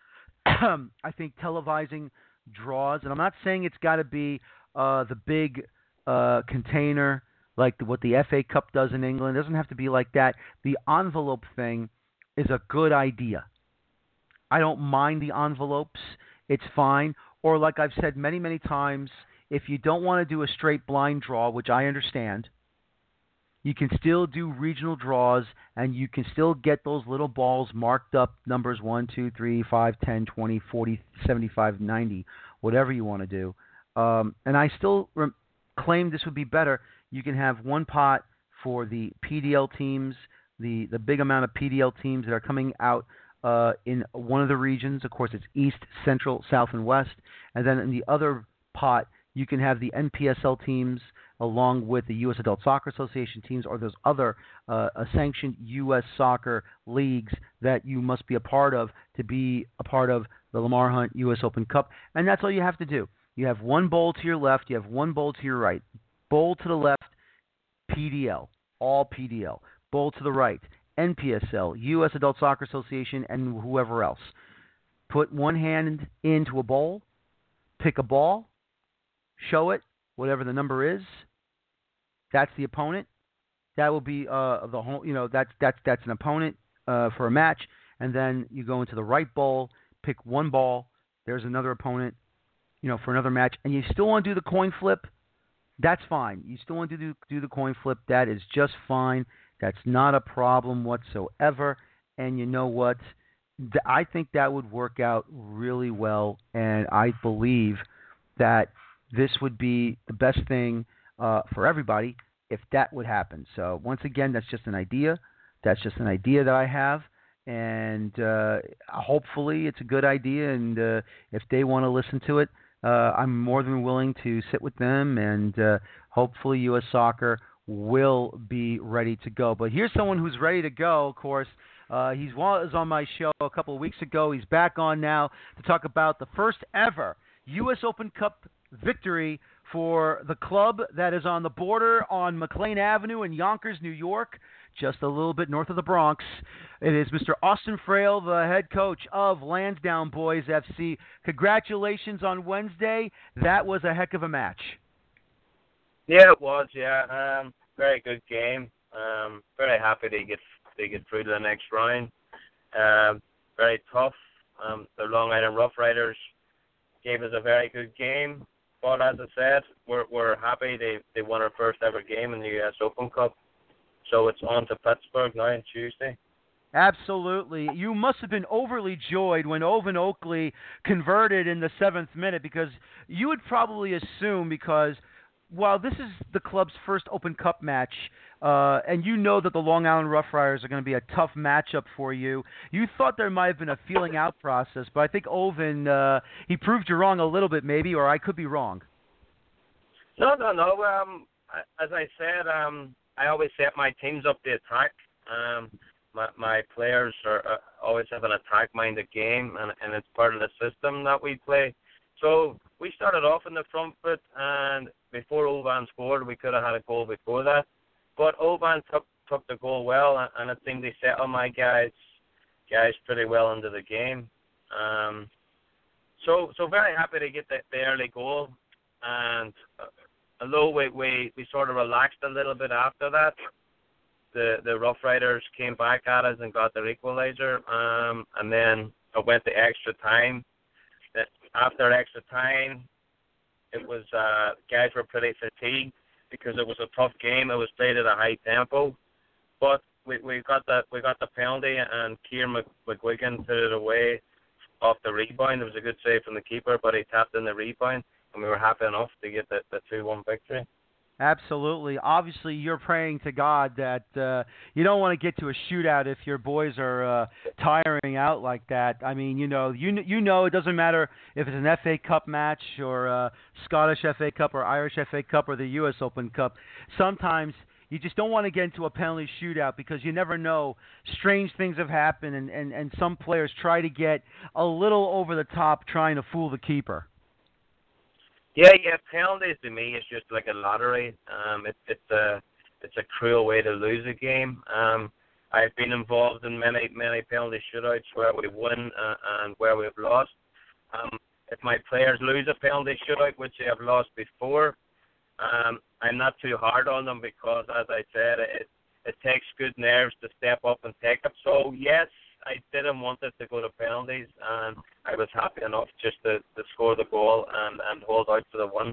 I think televising draws, and I'm not saying it's got to be the big container like what the FA Cup does in England. It doesn't have to be like that. The envelope thing is a good idea. I don't mind the envelopes. It's fine. Or like I've said many, many times, if you don't want to do a straight blind draw, which I understand, you can still do regional draws, and you can still get those little balls marked up, numbers 1, 2, 3, 5, 10, 20, 40, 75, 90, whatever you want to do. And I still claim this would be better. You can have one pot for the PDL teams, the big amount of PDL teams that are coming out in one of the regions. Of course, it's East, Central, South, and West. And then in the other pot, you can have the NPSL teams along with the U.S. Adult Soccer Association teams or those other sanctioned U.S. soccer leagues that you must be a part of to be a part of the Lamar Hunt U.S. Open Cup. And that's all you have to do. You have one bowl to your left. You have one bowl to your right. Bowl to the left, PDL, all PDL. Bowl to the right, NPSL, U.S. Adult Soccer Association, and whoever else. Put one hand into a bowl, pick a ball, show it, whatever the number is. That's the opponent. That will be the whole. That's an opponent for a match, and then you go into the right bowl, pick one ball. There's another opponent, for another match, and you still want to do the coin flip. That's fine. You still want to do the coin flip. That is just fine. That's not a problem whatsoever. And you know what? I think that would work out really well, and I believe that this would be the best thing for everybody if that would happen. So once again, that's just an idea. That's just an idea that I have, and hopefully it's a good idea. And if they want to listen to it, I'm more than willing to sit with them, and hopefully U.S. Soccer will be ready to go. But here's someone who's ready to go, of course. He was on my show a couple of weeks ago. He's back on now to talk about the first ever U.S. Open Cup victory for the club that is on the border on McLean Avenue in Yonkers, New York, just a little bit north of the Bronx. It is Mr. Austin Frail, the head coach of Lansdowne Boys FC. Congratulations on Wednesday. That was a heck of a match. Yeah, it was. Yeah, very good game. Very happy to get through to the next round. Very tough. The Long Island Rough Riders gave us a very good game. But as I said, we're happy they won our first ever game in the U.S. Open Cup. So it's on to Pittsburgh now on Tuesday. Absolutely. You must have been overly joyed when Owen Oakley converted in the 7th minute, because you would probably assume, because while this is the club's first Open Cup match, and you know that the Long Island Rough Riders are going to be a tough matchup for you, you thought there might have been a feeling out process, but I think Owen, he proved you wrong a little bit maybe, or I could be wrong. No. As I said, I always set my teams up to attack. My players always have an attack-minded game, and it's part of the system that we play. So we started off in the front foot, and before Oban scored, we could have had a goal before that. But Oban took the goal well, and it seemed to settle my guys pretty well into the game. So very happy to get the early goal. And although we sort of relaxed a little bit after that, the Rough Riders came back at us and got their equalizer. And then it went to extra time. After extra time, it was guys were pretty fatigued because it was a tough game. It was played at a high tempo, but we got the penalty, and Kieran McGuigan put it away off the rebound. It was a good save from the keeper, but he tapped in the rebound, and we were happy enough to get the 2-1 victory. Absolutely. Obviously, you're praying to God that you don't want to get to a shootout if your boys are tiring out like that. I mean, you know, it doesn't matter if it's an FA Cup match or a Scottish FA Cup or Irish FA Cup or the U.S. Open Cup. Sometimes you just don't want to get into a penalty shootout because you never know. Strange things have happened, and some players try to get a little over the top trying to fool the keeper. Yeah. Penalties to me is just like a lottery. It's a cruel way to lose a game. I've been involved in many penalty shootouts where we win and where we've lost. If my players lose a penalty shootout, which they have lost before, I'm not too hard on them because, as I said, it takes good nerves to step up and take it. So yes, I didn't want it to go to penalties, and I was happy enough just to score the goal and hold out for the win.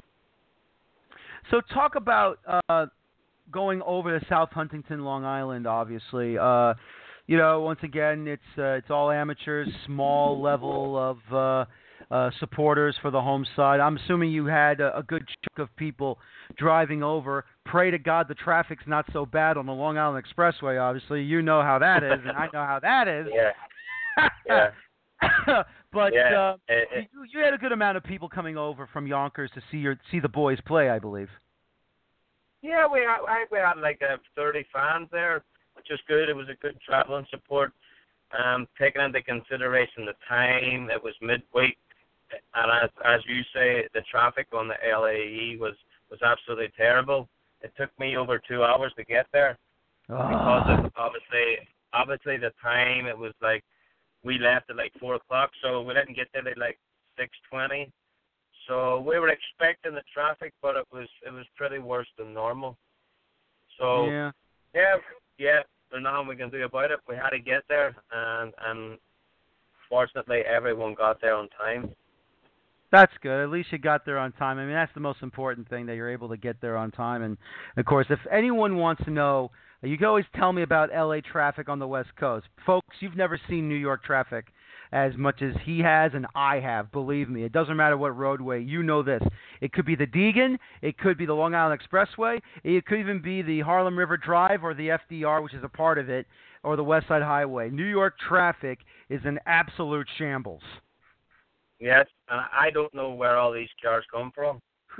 So talk about going over to South Huntington, Long Island, obviously. Once again, it's all amateurs, small level of supporters for the home side. I'm assuming you had a good chunk of people driving over. Pray to God the traffic's not so bad on the Long Island Expressway, obviously. You know how that is, and I know how that is. Yeah. But you had a good amount of people coming over from Yonkers to see the boys play, I believe. Yeah, we had like 30 fans there, which was good. It was a good traveling support. Taking into consideration the time, it was midweek, and as you say, the traffic on the LAE was absolutely terrible. It took me over 2 hours to get there because of obviously the time. It was like we left at like 4 o'clock, so we didn't get there at like 6:20. So we were expecting the traffic, but it was pretty worse than normal. So yeah, there's nothing we can do about it. We had to get there, and fortunately, everyone got there on time. That's good. At least you got there on time. I mean, that's the most important thing, that you're able to get there on time. And, of course, if anyone wants to know You can always tell me about L.A. traffic on the West Coast. Folks, you've never seen New York traffic as much as he has and I have. Believe me, it doesn't matter what roadway. You know this. It could be the Deegan. It could be the Long Island Expressway. It could even be the Harlem River Drive or the FDR, which is a part of it, or the West Side Highway. New York traffic is an absolute shambles. Yes, and I don't know where all these cars come from.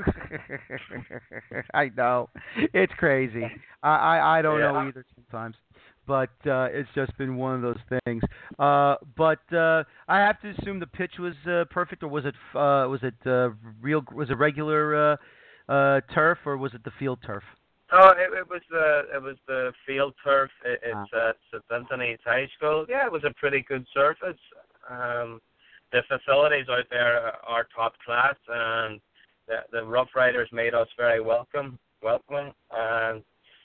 I know. It's crazy. I don't know either sometimes. But it's just been one of those things. But I have to assume the pitch was perfect, or was it regular turf, or was it the field turf? Oh, it was the field turf. It's at St. Anthony's High School. Yeah, it was a pretty good surface. The facilities out there are top class, and the Rough Riders made us very welcoming, and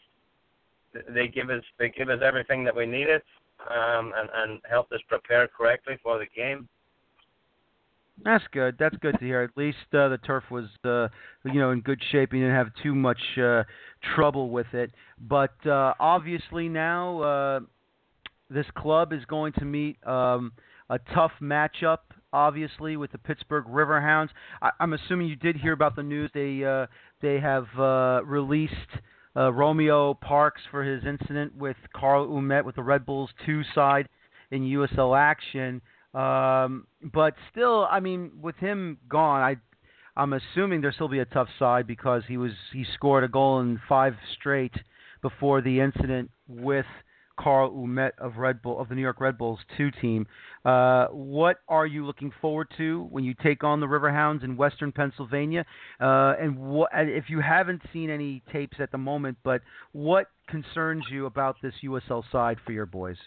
they give us everything that we needed, and helped us prepare correctly for the game. That's good. That's good to hear. At least the turf was, in good shape. You didn't have too much trouble with it. But obviously now this club is going to meet a tough matchup, obviously, with the Pittsburgh Riverhounds. I'm assuming you did hear about the news. They have released Romeo Parks for his incident with Carl Ouimet with the Red Bulls 2 side in USL action. But still, I mean, with him gone, I'm assuming there'll still be a tough side because he scored a goal in 5 straight before the incident with Carl Ouimet of the New York Red Bulls 2 team. What are you looking forward to when you take on the Riverhounds in Western Pennsylvania? And if you haven't seen any tapes at the moment, but what concerns you about this USL side for your boys?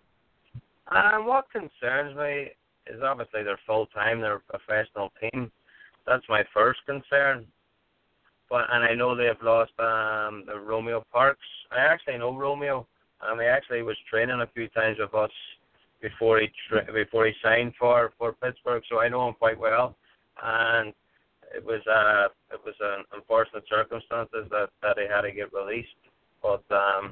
What concerns me is obviously they're full-time, they're a professional team. That's my first concern. And I know they've lost the Romeo Parks. I actually know Romeo. He actually was training a few times with us before he signed for Pittsburgh, so I know him quite well. And it was an unfortunate circumstances that he had to get released. But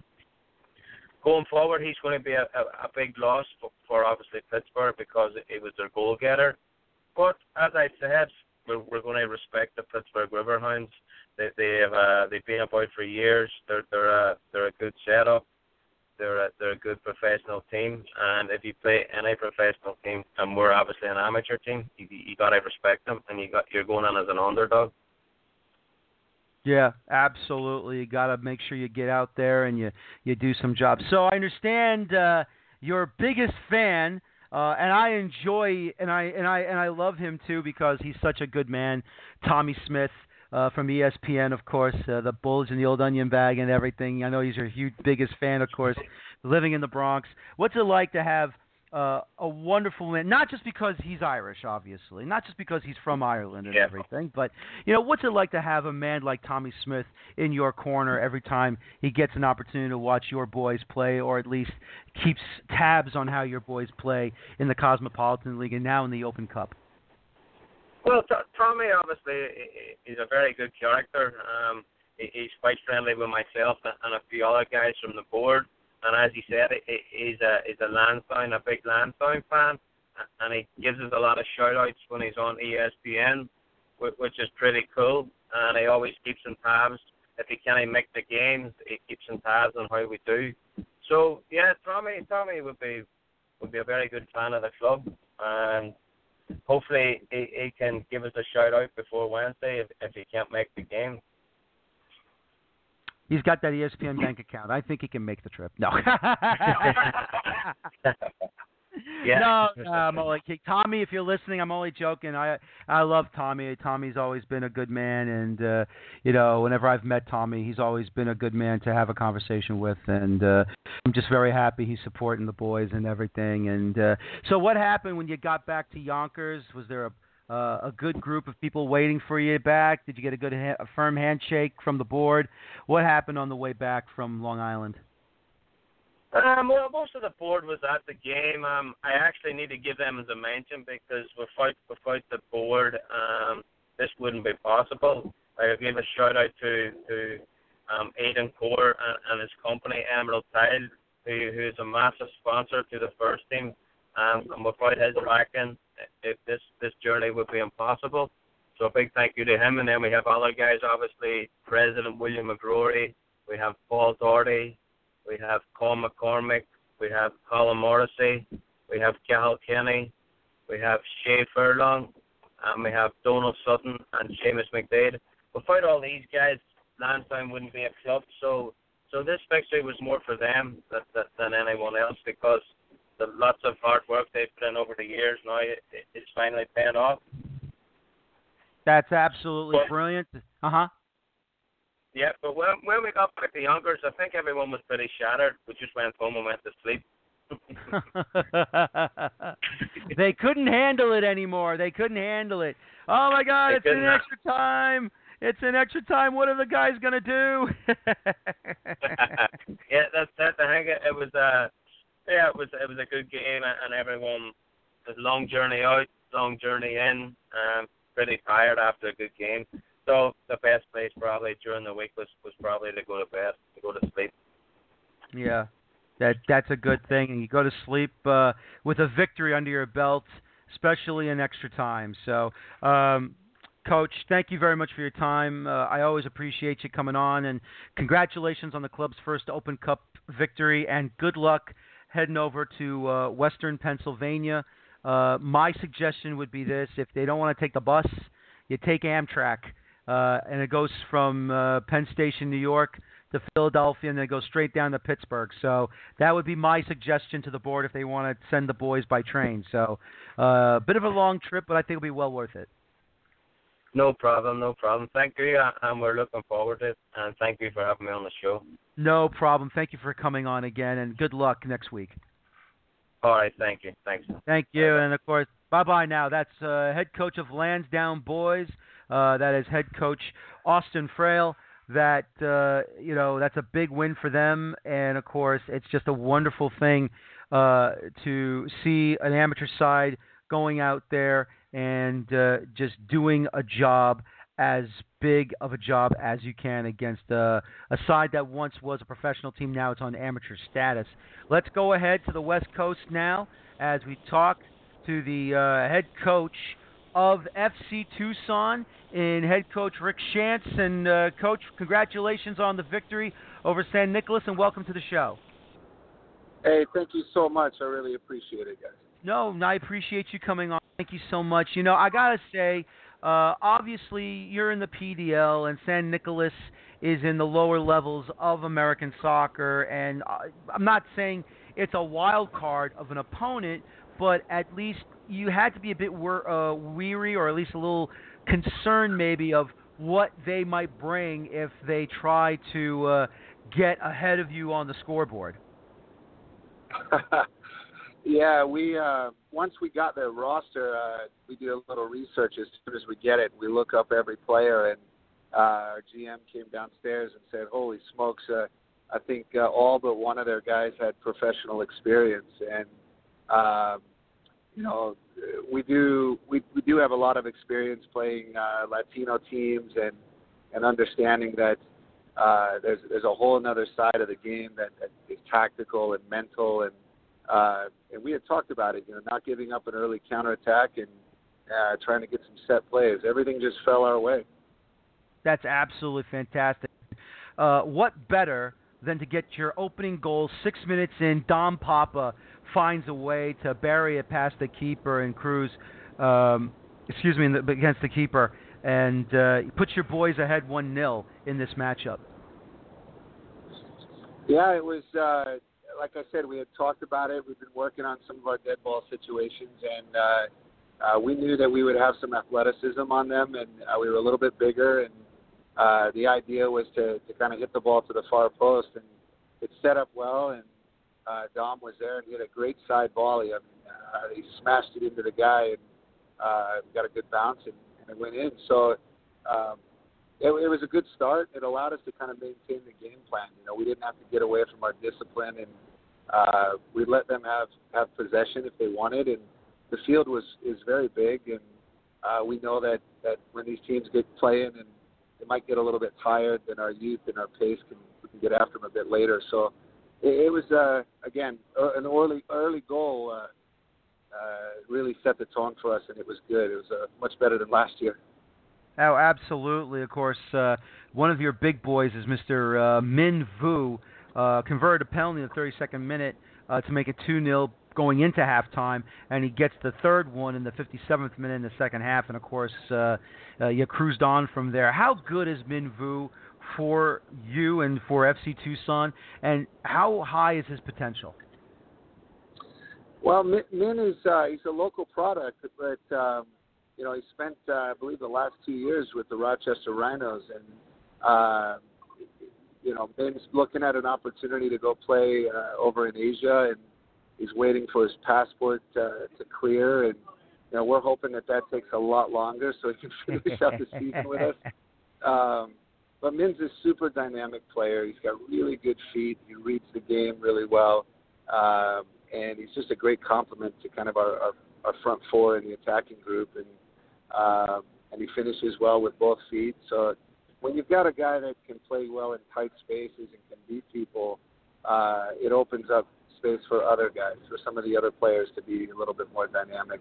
going forward, he's going to be a big loss for obviously Pittsburgh because he was their goal getter. But as I said, we're going to respect the Pittsburgh Riverhounds. They've been about for years. They're a good setup. They're a good professional team, and if you play any professional team, and we're obviously an amateur team, you got to respect them, and you're going on as an underdog. Yeah, absolutely. You got to make sure you get out there and you do some jobs. So I understand your biggest fan, and I enjoy and I love him too because he's such a good man, Tommy Smith. From ESPN, of course, the Bulge and the Old Onion Bag and everything. I know he's your biggest fan, of course, living in the Bronx. What's it like to have a wonderful man, not just because he's Irish, obviously, not just because he's from Ireland and everything, but, what's it like to have a man like Tommy Smith in your corner every time he gets an opportunity to watch your boys play or at least keeps tabs on how your boys play in the Cosmopolitan League and now in the Open Cup? Well, Tommy obviously is a very good character. He's quite friendly with myself and a few other guys from the board. And as he said, he's a Lansdowne, a big Lansdowne fan, and he gives us a lot of shout-outs when he's on ESPN, which is pretty cool. And he always keeps in tabs. If he can't make the games, he keeps in tabs on how we do. So yeah, Tommy would be a very good fan of the club, and hopefully he can give us a shout out before Wednesday if he can't make the game. He's got that ESPN bank account. I think he can make the trip. No. Yeah. No, I'm only Tommy, if you're listening, I'm only joking. I love Tommy. Tommy's always been a good man, and whenever I've met Tommy, he's always been a good man to have a conversation with, and I'm just very happy he's supporting the boys and everything. And so, what happened when you got back to Yonkers? Was there a good group of people waiting for you back? Did you get a firm handshake from the board? What happened on the way back from Long Island? Well, most of the board was at the game. I actually need to give them as a mention because without the board, this wouldn't be possible. I gave a shout out to Aidan Core and his company, Emerald Tile, who is a massive sponsor to the first team. And without his backing, this journey would be impossible. So a big thank you to him. And then we have other guys, obviously, President William McGrory, we have Paul Doherty, we have Colin McCormick, we have Colin Morrissey, we have Cahill Kenny, we have Shay Furlong, and we have Donald Sutton and Seamus McDade. Without all these guys, Lansdowne wouldn't be a club. So this victory was more for them than anyone else, because the lots of hard work they've put in over the years, now it's finally paying off. That's absolutely brilliant. Yeah, but when we got back to Yonkers, I think everyone was pretty shattered. We just went home and went to sleep. They couldn't handle it anymore. They couldn't handle it. Oh, my God, it's an extra time. It's an extra time. What are the guys going to do? Yeah, that's it. I think it was it was a good game, and everyone, a long journey out, long journey in, pretty tired after a good game. So the best place probably during the week was probably to go to bed, to go to sleep. Yeah, that's a good thing. And you go to sleep with a victory under your belt, especially in extra time. So, Coach, thank you very much for your time. I always appreciate you coming on, and congratulations on the club's first Open Cup victory, and good luck heading over to Western Pennsylvania. My suggestion would be this: if they don't want to take the bus, you take Amtrak, and it goes from Penn Station, New York, to Philadelphia, and then it goes straight down to Pittsburgh. So that would be my suggestion to the board if they want to send the boys by train. So a bit of a long trip, but I think it'll be well worth it. No problem. Thank you, and we're looking forward to it, and thank you for having me on the show. No problem. Thank you for coming on again, and good luck next week. All right, thank you. Thanks. Thank you, bye-bye. And, of course, bye-bye now. That's head coach of Lansdowne Boys. That is head coach Austin Frail. That's a big win for them, and, of course, it's just a wonderful thing to see an amateur side going out there and just doing a job as big of a job as you can against a side that once was a professional team. Now it's on amateur status. Let's go ahead to the West Coast now as we talk to the head coach of FC Tucson and head coach Rick Shantz. And, Coach, congratulations on the victory over San Nicolas, and welcome to the show. Hey, thank you so much. I really appreciate it, guys. No, I appreciate you coming on. Thank you so much. You know, I got to say, obviously you're in the PDL and San Nicolas is in the lower levels of American soccer, and I'm not saying it's a wild card of an opponent, but at least you had to be a bit weary, or at least a little concerned maybe of what they might bring if they try to get ahead of you on the scoreboard. Yeah, we once we got their roster, we do a little research as soon as we get it. We look up every player, and our GM came downstairs and said, "Holy smokes! I think all but one of their guys had professional experience." And we do have a lot of experience playing Latino teams and understanding that there's a whole another side of the game that is tactical and mental, and we had talked about it, not giving up an early counterattack and trying to get some set plays. Everything just fell our way. That's absolutely fantastic. What better than to get your opening goal 6 minutes in? Dom Papa finds a way to bury it past the keeper and Cruz, against the keeper, and puts your boys ahead 1-0 in this matchup. Yeah, it was, like I said, we had talked about it. We've been working on some of our dead ball situations, and we knew that we would have some athleticism on them, and we were a little bit bigger, and the idea was to kind of hit the ball to the far post, and it set up well, and Dom was there, and he had a great side volley. I mean, he smashed it into the guy, and got a good bounce, and it went in. So it was a good start. It allowed us to kind of maintain the game plan. We didn't have to get away from our discipline, and we let them have possession if they wanted. And the field is very big, and we know that when these teams get playing they might get a little bit tired, then our youth and our pace we can get after them a bit later. So it was, again, an early goal really set the tone for us, and it was good. It was much better than last year. Oh, absolutely. Of course, one of your big boys is Mr. Min Vu, converted a penalty in the 32nd minute to make it 2-0 going into halftime, and he gets the third one in the 57th minute in the second half, and of course, you cruised on from there. How good is Min Vu for you and for FC Tucson, and how high is his potential? Well, Min is he's a local product, but he spent I believe the last 2 years with the Rochester Rhinos, and Min's looking at an opportunity to go play over in Asia, and he's waiting for his passport to clear, and we're hoping that takes a lot longer so he can finish out the season with us. But Min's a super dynamic player. He's got really good feet. He reads the game really well. And he's just a great complement to kind of our front four in the attacking group. And he finishes well with both feet. So when you've got a guy that can play well in tight spaces and can beat people, it opens up space for other guys, for some of the other players to be a little bit more dynamic.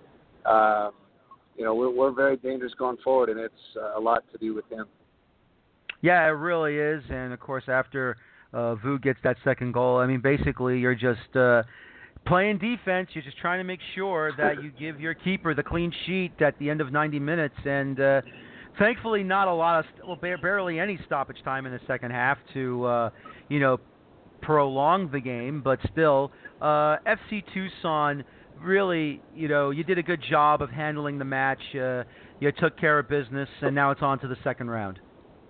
We're very dangerous going forward, and it's a lot to do with him. Yeah, it really is. And, of course, after Vu gets that second goal, I mean, basically you're just playing defense. You're just trying to make sure that you give your keeper the clean sheet at the end of 90 minutes. And thankfully not a lot of barely any stoppage time in the second half to, prolong the game. But still, FC Tucson really, you did a good job of handling the match. You took care of business, and now it's on to the second round.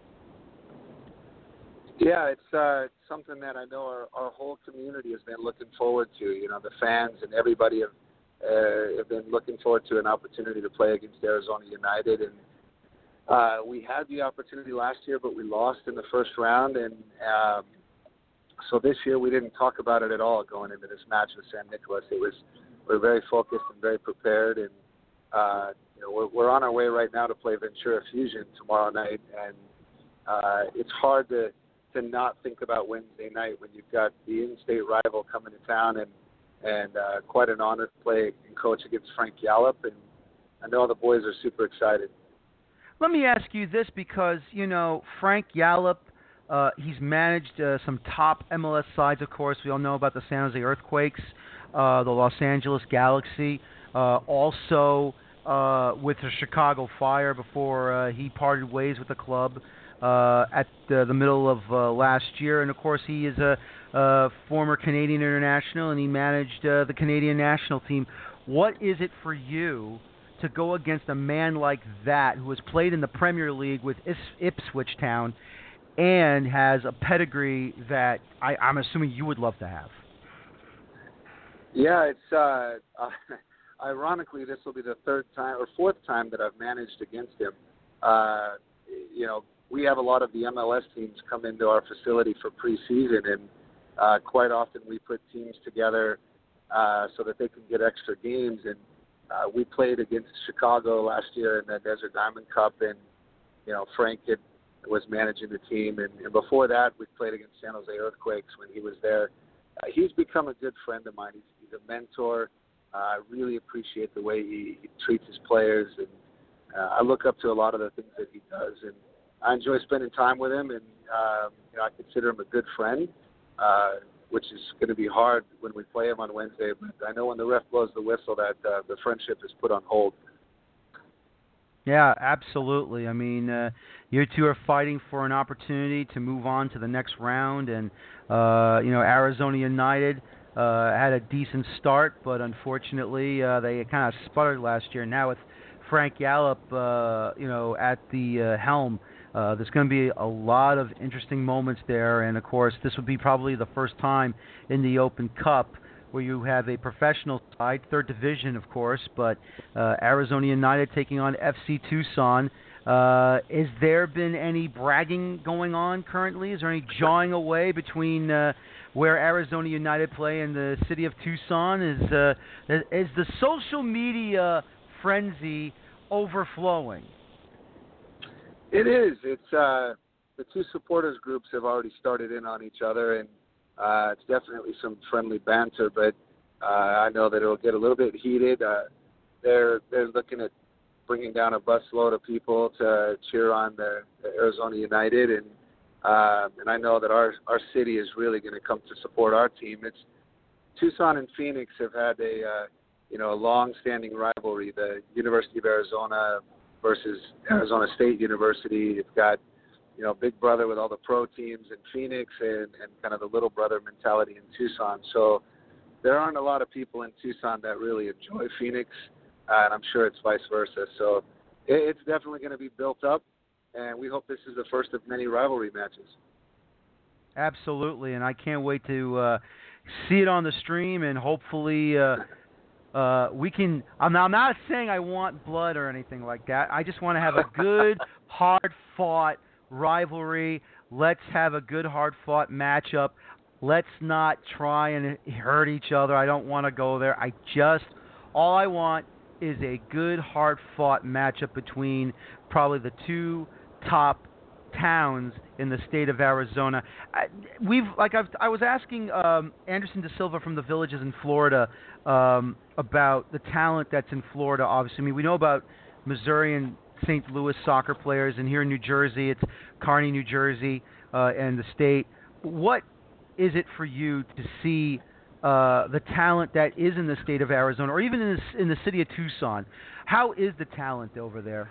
Yeah, it's something that I know our whole community has been looking forward to. The fans and everybody have been looking forward to an opportunity to play against Arizona United. And we had the opportunity last year, but we lost in the first round. And so this year we didn't talk about it at all going into this match with San Nicolas. We're very focused and very prepared. And, we're on our way right now to play Ventura Fusion tomorrow night. And it's hard to not think about Wednesday night when you've got the in-state rival coming to town and quite an honor to play and coach against Frank Yallop, and I know the boys are super excited. Let me ask you this, because Frank Yallop, he's managed some top MLS sides. Of course, we all know about the San Jose Earthquakes, the Los Angeles Galaxy, also with the Chicago Fire before he parted ways with the club at the middle of last year. And, of course, he is a former Canadian international, and he managed the Canadian national team. What is it for you to go against a man like that who has played in the Premier League with Ipswich Town and has a pedigree that I'm assuming you would love to have? Yeah, it's ironically, this will be the third time or fourth time that I've managed against him. We have a lot of the MLS teams come into our facility for preseason, and quite often we put teams together so that they can get extra games. And we played against Chicago last year in the Desert Diamond Cup, and Frank was managing the team. And before that, we played against San Jose Earthquakes when he was there. He's become a good friend of mine. He's a mentor. I really appreciate the way he treats his players, and I look up to a lot of the things that he does. And I enjoy spending time with him, and I consider him a good friend, which is going to be hard when we play him on Wednesday. But I know when the ref blows the whistle that the friendship is put on hold. Yeah, absolutely. I mean, you two are fighting for an opportunity to move on to the next round, and Arizona United had a decent start, but unfortunately they kind of sputtered last year. Now with Frank Yallop, at the helm, there's going to be a lot of interesting moments there, and of course this would be probably the first time in the Open Cup where you have a professional side, third division of course, but Arizona United taking on FC Tucson. Has there been any bragging going on currently? Is there any jawing away between where Arizona United play and the city of Tucson? Is the social media frenzy overflowing? It is. It's the two supporters groups have already started in on each other, and it's definitely some friendly banter. But I know that it'll get a little bit heated. They're looking at bringing down a busload of people to cheer on the Arizona United, and I know that our city is really going to come to support our team. It's Tucson and Phoenix have had a long-standing rivalry. The University of Arizona versus Arizona State University. You've got big brother with all the pro teams in Phoenix, and kind of the little brother mentality in Tucson. So there aren't a lot of people in Tucson that really enjoy Phoenix, and I'm sure it's vice versa. So it's definitely going to be built up, and we hope this is the first of many rivalry matches. Absolutely, and I can't wait to see it on the stream, and hopefully we can. I'm not saying I want blood or anything like that. I just want to have a good, hard-fought rivalry. Let's have a good, hard-fought matchup. Let's not try and hurt each other. I don't want to go there. All I want is a good, hard-fought matchup between probably the two top towns in the state of Arizona. I was asking Anderson De Silva from the Villages in Florida about the talent that's in Florida. Obviously, I mean, we know about Missouri and St. Louis soccer players, and here in New Jersey, it's Kearney, New Jersey, and the state. What is it for you to see the talent that is in the state of Arizona, or even in the city of Tucson? How is the talent over there?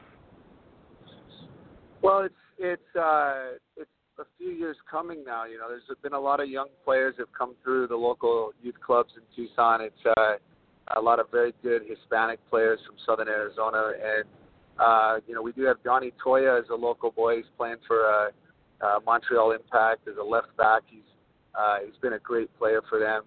Well, it's a few years coming now. There's been a lot of young players that have come through the local youth clubs in Tucson. It's a lot of very good Hispanic players from Southern Arizona, and we do have Donnie Toya as a local boy. He's playing for Montreal Impact as a left back. He's been a great player for them.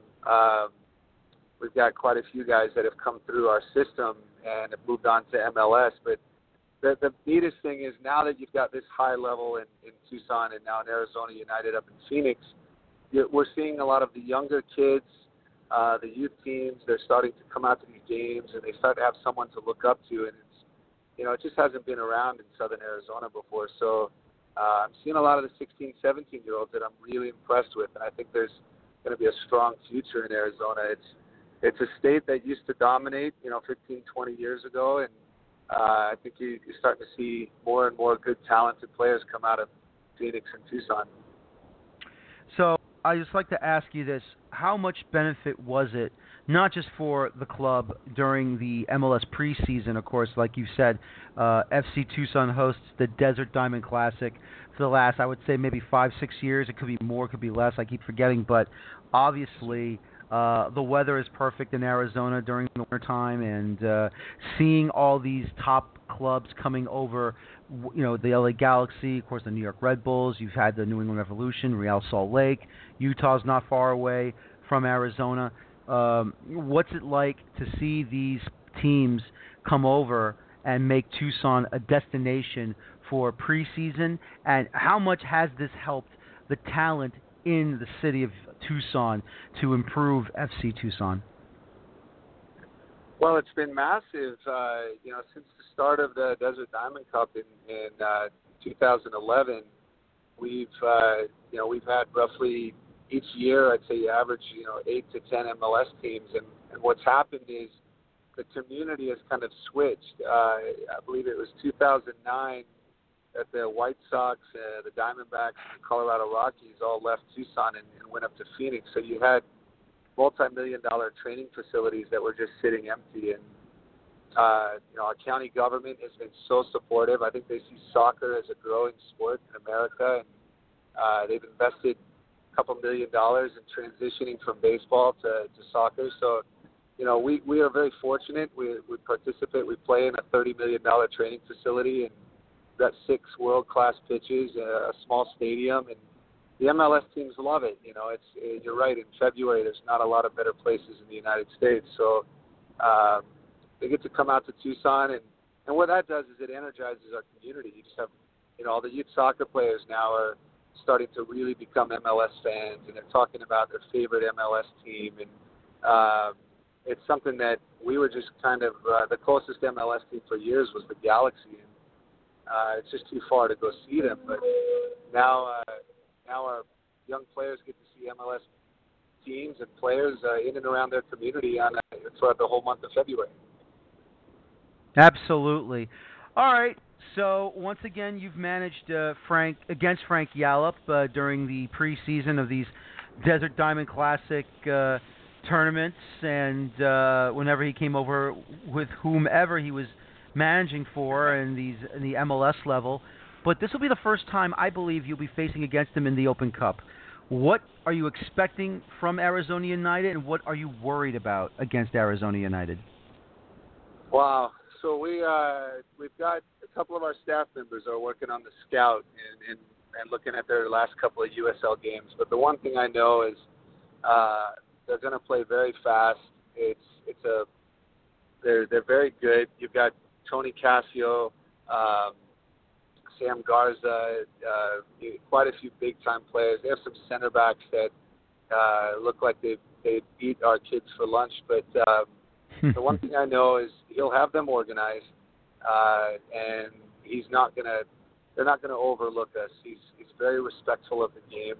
We've got quite a few guys that have come through our system and have moved on to MLS. But the neatest thing is now that you've got this high level in Tucson and now in Arizona United up in Phoenix, we're seeing a lot of the younger kids, the youth teams. They're starting to come out to these games, and they start to have someone to look up to. And it just hasn't been around in Southern Arizona before. So I'm seeing a lot of the 16, 17-year-olds that I'm really impressed with, and I think there's going to be a strong future in Arizona. It's a state that used to dominate, 15, 20 years ago, and I think you're starting to see more and more good, talented players come out of Phoenix and Tucson. So I just like to ask you this: how much benefit was it, not just for the club during the MLS preseason, of course, like you said, FC Tucson hosts the Desert Diamond Classic for the last, I would say, maybe 5-6 years. It could be more, it could be less. I keep forgetting, but obviously the weather is perfect in Arizona during the wintertime, and seeing all these top clubs coming over, the LA Galaxy, of course, the New York Red Bulls. You've had the New England Revolution, Real Salt Lake. Utah's not far away from Arizona. What's it like to see these teams come over and make Tucson a destination for preseason, and how much has this helped the talent in the city of Tucson to improve FC Tucson? Well, it's been massive. Since the start of the Desert Diamond Cup in 2011, we've had roughly each year, I'd say you average 8 to 10 MLS teams, and what's happened is the community has kind of switched. I believe it was 2009 that the White Sox, the Diamondbacks, and the Colorado Rockies all left Tucson and went up to Phoenix. So you had multi-million-dollar training facilities that were just sitting empty. And our county government has been so supportive. I think they see soccer as a growing sport in America, and they've invested a couple $1 million in transitioning from baseball to soccer. So, we are very fortunate. We participate. We play in a $30 million training facility, and we've got 6 world-class pitches, a small stadium, and the MLS teams love it. You're right. In February, there's not a lot of better places in the United States. So they get to come out to Tucson, and what that does is it energizes our community. You just have, all the youth soccer players now are starting to really become MLS fans, and they're talking about their favorite MLS team. And it's something that we were just kind of the closest MLS team for years was the Galaxy. It's just too far to go see them. But now our young players get to see MLS teams and players in and around their community throughout the whole month of February. Absolutely. All right. So once again, you've managed Frank Yallop during the preseason of these Desert Diamond Classic tournaments, and whenever he came over with whomever he was managing for in the MLS level. But this will be the first time I believe you'll be facing against him in the Open Cup. What are you expecting from Arizona United, and what are you worried about against Arizona United? Wow. So we've got a couple of our staff members are working on the scout and looking at their last couple of USL games. But the one thing I know is they're going to play very fast. They're very good. You've got Tony Casio, Sam Garza, quite a few big-time players. They have some center backs that look like they beat our kids for lunch. But the one thing I know is he'll have them organized, and they're not gonna overlook us. He's very respectful of the game.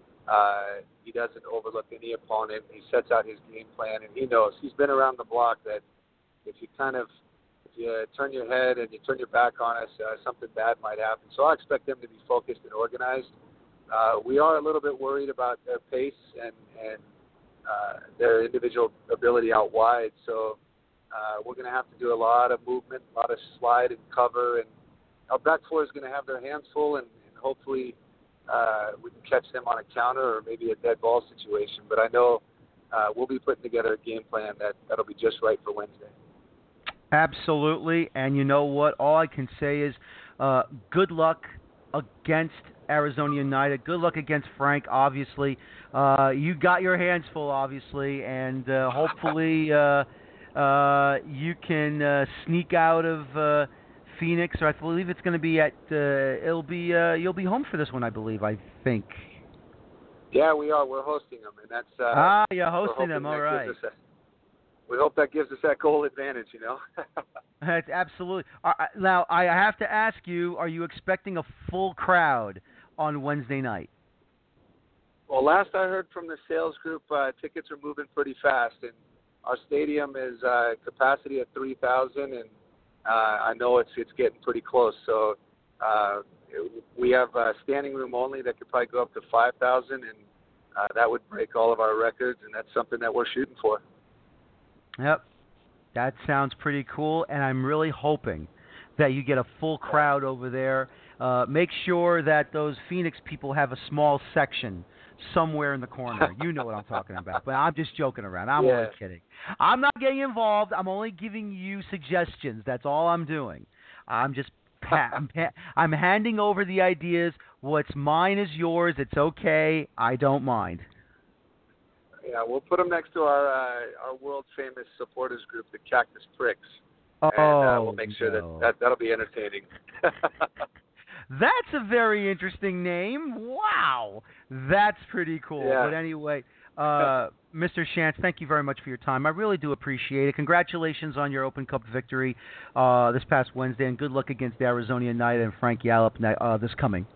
He doesn't overlook any opponent. He sets out his game plan, and he knows. He's been around the block that if you turn your head and you turn your back on us, something bad might happen. So I expect them to be focused and organized. We are a little bit worried about their pace and their individual ability out wide. So we're going to have to do a lot of movement, a lot of slide and cover, and our back four is going to have their hands full, and hopefully we can catch them on a counter or maybe a dead ball situation. But I know we'll be putting together a game plan that'll be just right for Wednesday. Absolutely, and you know what? All I can say is good luck against Arizona United. Good luck against Frank, obviously. You got your hands full, obviously, and hopefully you can sneak out of Phoenix, or I believe it's going to be at. You'll be home for this one, I believe. I think. Yeah, we are. We're hosting them, and that's. You're hosting them. All right. We hope that gives us that goal advantage, you know. That's absolutely. Now, I have to ask you: are you expecting a full crowd on Wednesday night? Well, last I heard from the sales group, tickets are moving pretty fast, and our stadium is capacity at 3,000, and I know it's getting pretty close. So we have standing room only that could probably go up to 5,000, and that would break all of our records, and that's something that we're shooting for. Yep, that sounds pretty cool, and I'm really hoping that you get a full crowd over there. Make sure that those Phoenix people have a small section somewhere in the corner. You know what I'm talking about, but I'm just joking around. I'm only kidding. I'm not getting involved. I'm only giving you suggestions. That's all I'm doing. I'm just I'm handing over the ideas. What's mine is yours. It's okay. I don't mind. Yeah, we'll put them next to our world-famous supporters group, the Cactus Pricks. Oh, and we'll make sure that'll be entertaining. That's a very interesting name. Wow. That's pretty cool. Yeah. But anyway, Mr. Shantz, thank you very much for your time. I really do appreciate it. Congratulations on your Open Cup victory this past Wednesday, and good luck against Arizona United and Frank Yallop this coming.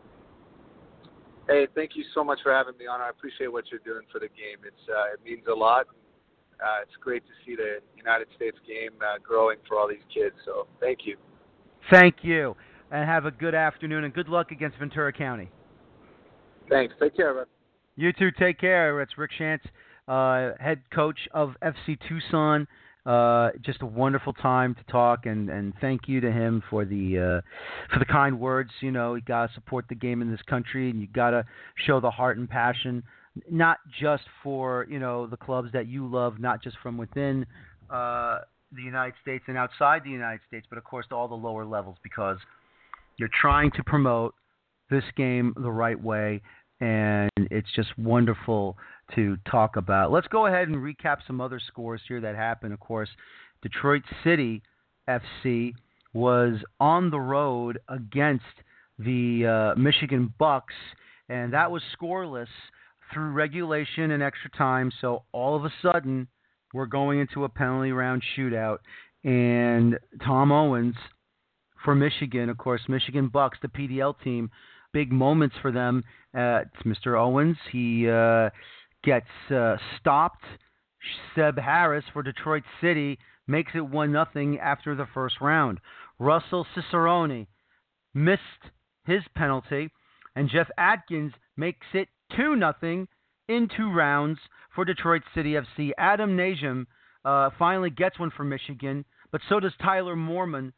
Hey, thank you so much for having me on. I appreciate what you're doing for the game. It means a lot. It's great to see the United States game growing for all these kids. So thank you. Thank you, and have a good afternoon, and good luck against Ventura County. Thanks. Take care, man. You too. Take care. It's Rick Shantz, head coach of FC Tucson. Just a wonderful time to talk, and thank you to him for the kind words. You know, you gotta support the game in this country, and you gotta show the heart and passion, not just for the clubs that you love, not just from within the United States and outside the United States, but of course to all the lower levels, because you're trying to promote this game the right way, and it's just wonderful to talk about. Let's go ahead and recap some other scores here that happened. Of course, Detroit City FC was on the road against the Michigan Bucks, and that was scoreless through regulation and extra time. So all of a sudden, we're going into a penalty round shootout, and Tom Owens, for Michigan. Of course, Michigan Bucks, the PDL team, big moments for them. It's Mr. Owens. He gets stopped. Seb Harris for Detroit City makes it 1-0 after the first round. Russell Cicerone missed his penalty, and Jeff Atkins makes it 2-0 in 2 rounds for Detroit City FC. Adam Najim finally gets one for Michigan, but so does Tyler Moorman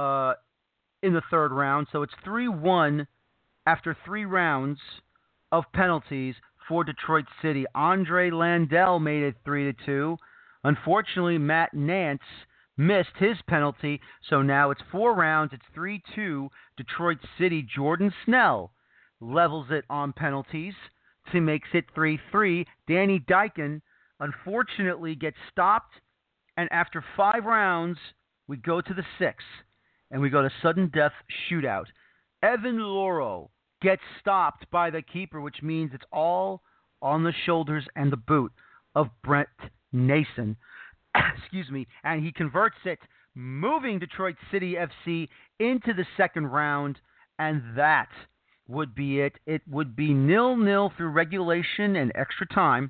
in the 3rd round. So it's 3-1 after 3 rounds of penalties for Detroit City. Andre Landell made it 3-2. Unfortunately, Matt Nance missed his penalty, so now it's 4 rounds. It's 3-2 Detroit City. Jordan Snell levels it on penalties. He makes it 3-3. Danny Dyken unfortunately gets stopped, and after 5 rounds, we go to the 6th, and we go to sudden death shootout. Evan Loro gets stopped by the keeper, which means it's all on the shoulders and the boot of Brent Nason. Excuse me. And he converts it, moving Detroit City FC into the 2nd round, and that would be it. It would be 0-0 through regulation and extra time.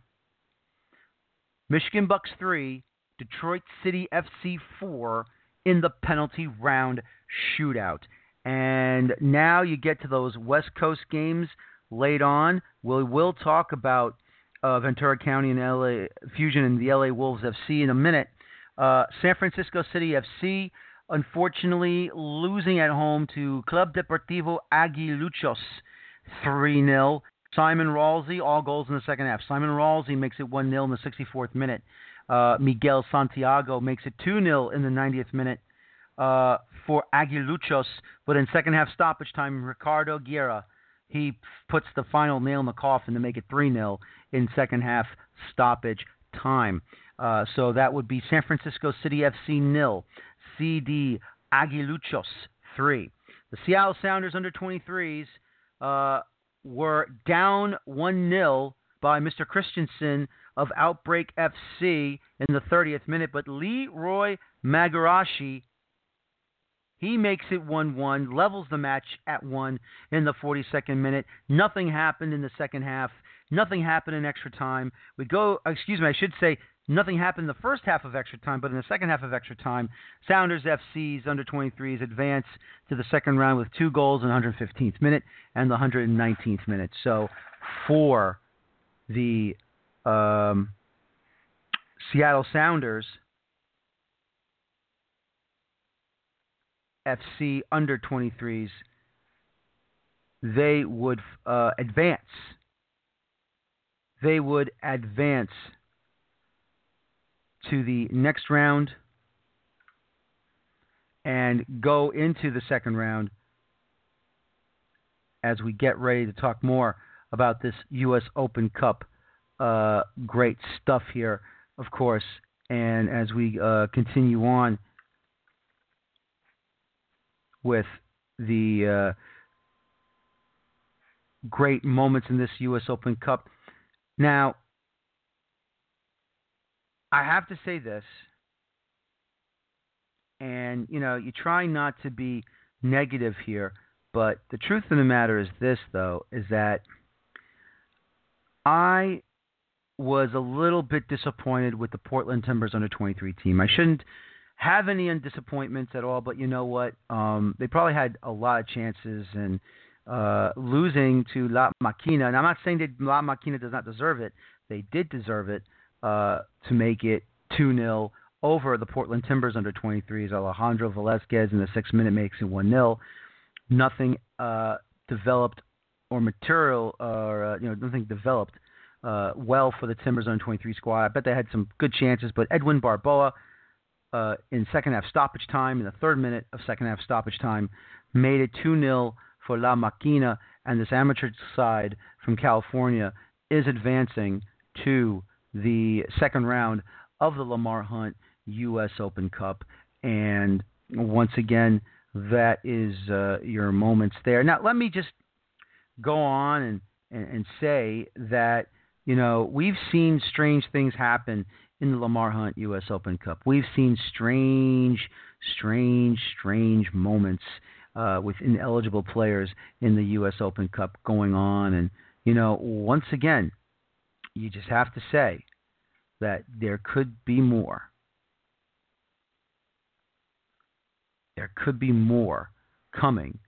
Michigan Bucks 3, Detroit City FC 4 in the penalty round shootout. And now you get to those West Coast games late on. We will talk about Ventura County and LA Fusion and the LA Wolves FC in a minute. San Francisco City FC, unfortunately, losing at home to Club Deportivo Aguiluchos 3-0. Simon Ralsey, all goals in the second half. Simon Ralsey makes it 1-0 in the 64th minute. Miguel Santiago makes it 2-0 in the 90th minute for Aguiluchos. But in second half stoppage time, Ricardo Guerra, he puts the final nail in the coffin to make it 3-0 in second half stoppage time. So that would be San Francisco City FC 0, CD Aguiluchos 3. The Seattle Sounders under 23s were down 1-0 by Mr. Christensen of Outbreak FC in the 30th minute, but Leroy Magarashi, he makes it 1-1, levels the match at 1 in the 42nd minute. Nothing happened in the second half. Nothing happened in extra time. Nothing happened in the first half of extra time, but in the second half of extra time, Sounders FC's under 23s advance to the second round with 2 goals in the 115th minute and the 119th minute. So for the Seattle Sounders FC under 23s, they would advance. They would advance to the next round and go into the second round as we get ready to talk more about this U.S. Open Cup. Great stuff here, of course. And as we continue on with the great moments in this U.S. Open Cup. Now, I have to say this, and, you try not to be negative here, but the truth of the matter is this, though, is that I was a little bit disappointed with the Portland Timbers under 23 team. I shouldn't have any disappointments at all, but you know what? They probably had a lot of chances, and losing to La Maquina, and I'm not saying that La Maquina does not deserve it. They did deserve it to make it 2-0 over the Portland Timbers under 23s. Alejandro Velasquez in the 6th minute makes it 1-0. Nothing developed or material, or nothing developed well for the Timbers under 23 squad. I bet they had some good chances, but Edwin Barboa in second half stoppage time, in the 3rd minute of second half stoppage time, made it 2-0 for La Maquina, and this amateur side from California is advancing to the second round of the Lamar Hunt U.S. Open Cup. And once again, that is your moments there. Now, let me just go on and say that, we've seen strange things happen in the Lamar Hunt U.S. Open Cup. We've seen strange moments with ineligible players in the U.S. Open Cup going on. And, once again, you just have to say that there could be more. There could be more coming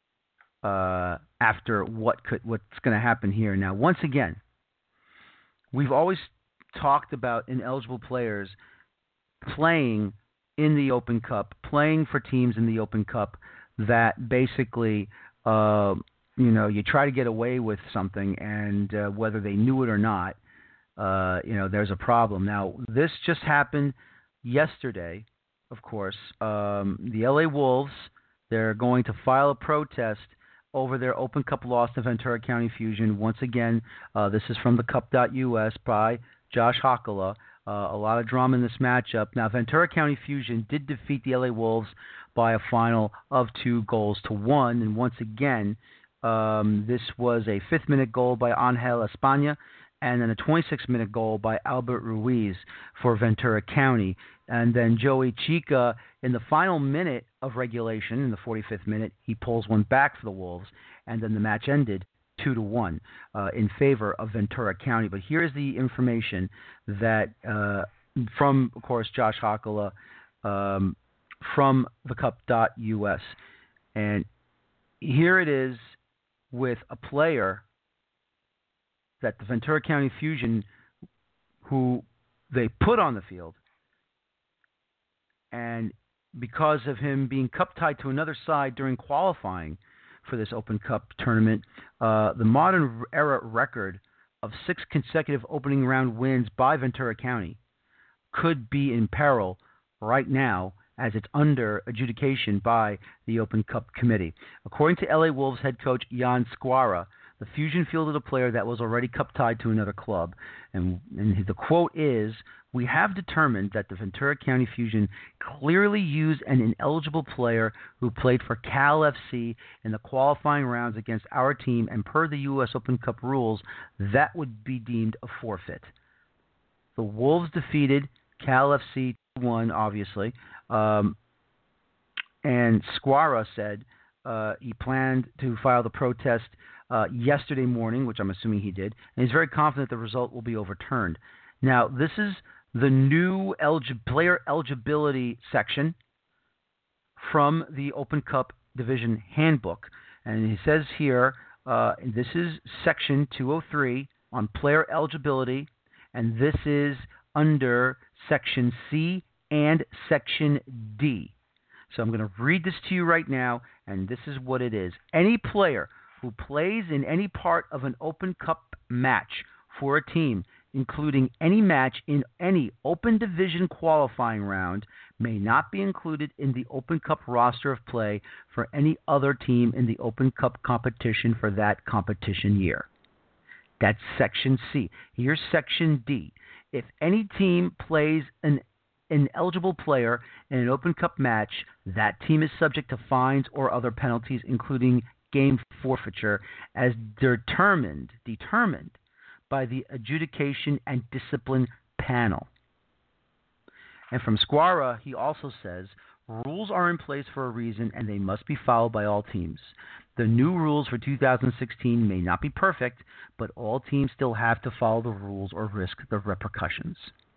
after what's going to happen here. Now, once again, we've always talked about ineligible players playing in the Open Cup, playing for teams in the Open Cup that basically, you try to get away with something, and whether they knew it or not, there's a problem. Now, this just happened yesterday, of course. The LA Wolves, they're going to file a protest over their Open Cup loss to Ventura County Fusion. Once again, this is from the Cup.us by Josh Hakala. A lot of drama in this matchup. Now, Ventura County Fusion did defeat the LA Wolves by a final of 2-1. And once again, this was a 5th-minute goal by Angel España and then a 26-minute goal by Albert Ruiz for Ventura County. And then Joey Chica, in the final minute of regulation, in the 45th minute, he pulls one back for the Wolves, and then the match ended 2-1 in favor of Ventura County. But here's the information that from, of course, Josh Hakala from the Cup.us. And here it is with a player that the Ventura County Fusion, who they put on the field, and because of him being cup-tied to another side during qualifying for this Open Cup tournament, the modern era record of 6 consecutive opening round wins by Ventura County could be in peril right now as it's under adjudication by the Open Cup Committee. According to LA Wolves head coach Jan Squara, the Fusion fielded a player that was already cup-tied to another club. And the quote is, "We have determined that the Ventura County Fusion clearly used an ineligible player who played for Cal FC in the qualifying rounds against our team, and per the U.S. Open Cup rules, that would be deemed a forfeit." The Wolves defeated Cal FC 2-1, obviously. And Squara said he planned to file the protest yesterday morning, which I'm assuming he did, and he's very confident the result will be overturned. Now, this is the new player eligibility section from the Open Cup Division Handbook. And he says here, this is Section 203 on player eligibility, and this is under Section C and Section D. So I'm going to read this to you right now, and this is what it is. Any player who plays in any part of an Open Cup match for a team, including any match in any Open Division qualifying round, may not be included in the Open Cup roster of play for any other team in the Open Cup competition for that competition year. That's Section C. Here's Section D. If any team plays an eligible player in an Open Cup match, that team is subject to fines or other penalties, including game forfeiture, as determined by the Adjudication and Discipline Panel. And from Squara, he also says, rules are in place for a reason, and they must be followed by all teams. The new rules for 2016 may not be perfect, but all teams still have to follow the rules or risk the repercussions.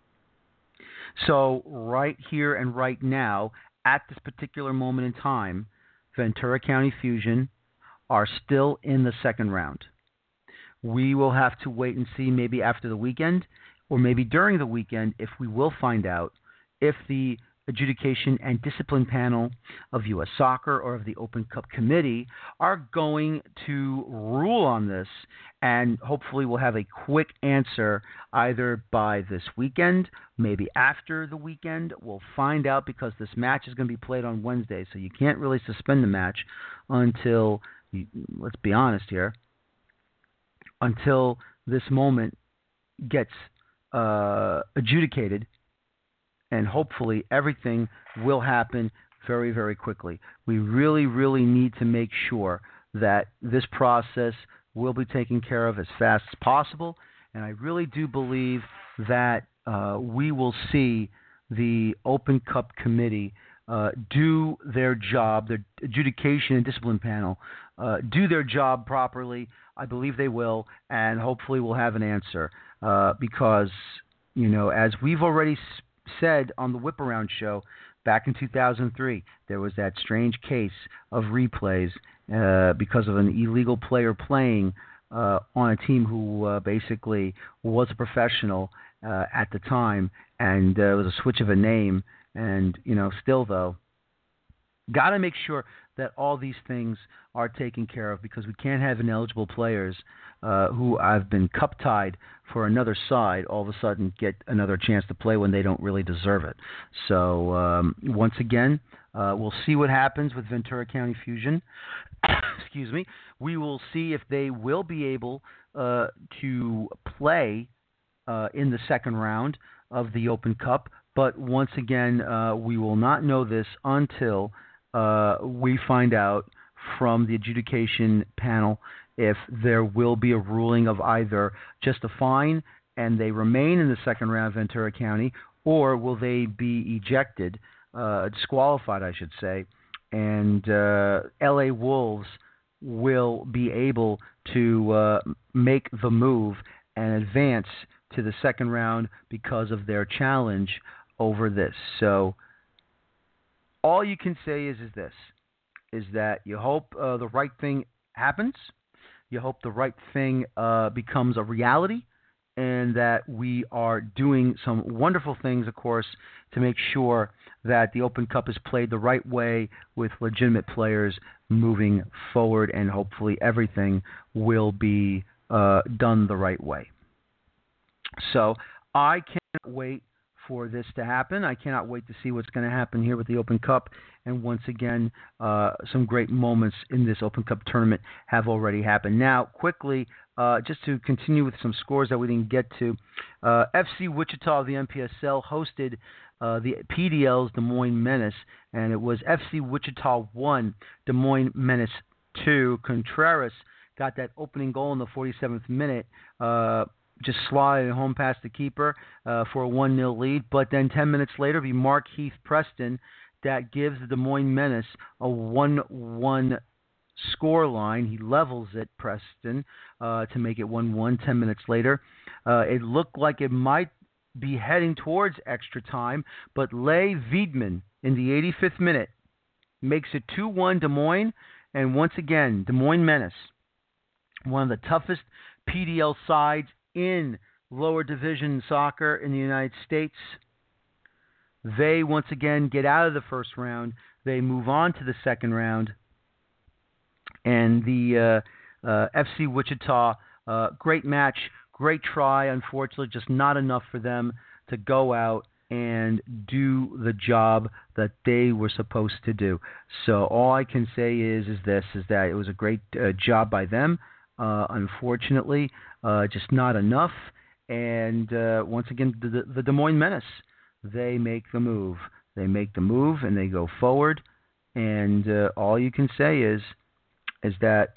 So right here and right now, at this particular moment in time, Ventura County Fusion are still in the second round. We will have to wait and see, maybe after the weekend or maybe during the weekend, if we will find out if the Adjudication and Discipline Panel of U.S. Soccer or of the Open Cup Committee are going to rule on this, and hopefully we'll have a quick answer either by this weekend, maybe after the weekend. We'll find out, because this match is going to be played on Wednesday, so you can't really suspend the match until, let's be honest here, until this moment gets adjudicated. And hopefully everything will happen very, very quickly. We really, really need to make sure that this process will be taken care of as fast as possible. And I really do believe that we will see the Open Cup Committee do their job, their adjudication and discipline panel, do their job properly. I believe they will, and hopefully we'll have an answer. Because, as we've already said on the Whip Around show back in 2003, there was that strange case of replays because of an illegal player playing on a team who basically was a professional at the time, and it was a switch of a name. And, still, though, got to make sure that all these things are taken care of, because we can't have ineligible players who have been cup-tied for another side all of a sudden get another chance to play when they don't really deserve it. So, once again, we'll see what happens with Ventura County Fusion. Excuse me. We will see if they will be able to play in the second round of the Open Cup. But once again, we will not know this until we find out from the adjudication panel if there will be a ruling of either just a fine and they remain in the second round of Ventura County, or will they be ejected, disqualified, I should say, and LA Wolves will be able to make the move and advance to the second round because of their challenge over this. So all you can say is this, is that you hope the right thing happens, you hope the right thing becomes a reality, and that we are doing some wonderful things, of course, to make sure that the Open Cup is played the right way with legitimate players moving forward, and hopefully everything will be done the right way. So I can't wait for this to happen. I cannot wait to see what's going to happen here with the Open Cup. And once again, some great moments in this Open Cup tournament have already happened. Now, quickly, just to continue with some scores that we didn't get to, FC Wichita of the MPSL hosted the PDL's Des Moines Menace, and it was FC Wichita 1, Des Moines Menace 2. Contreras got that opening goal in the 47th minute, just sliding home past the keeper for a 1-0 lead. But then 10 minutes later, be Mark Heath Preston that gives the Des Moines Menace a 1-1 score line. He levels it, Preston, to make it 1-1 10 minutes later. It looked like it might be heading towards extra time, but Leigh Wiedemann in the 85th minute makes it 2-1 Des Moines. And once again, Des Moines Menace, one of the toughest PDL sides in lower division soccer in the United States. They once again get out of the first round. They move on to the second round. And the FC Wichita, great match, great try. Unfortunately, just not enough for them to go out and do the job that they were supposed to do. So all I can say is that it was a great job by them. Unfortunately, just not enough. And once again, the Des Moines Menace, they make the move. They make the move and they go forward. And all you can say is that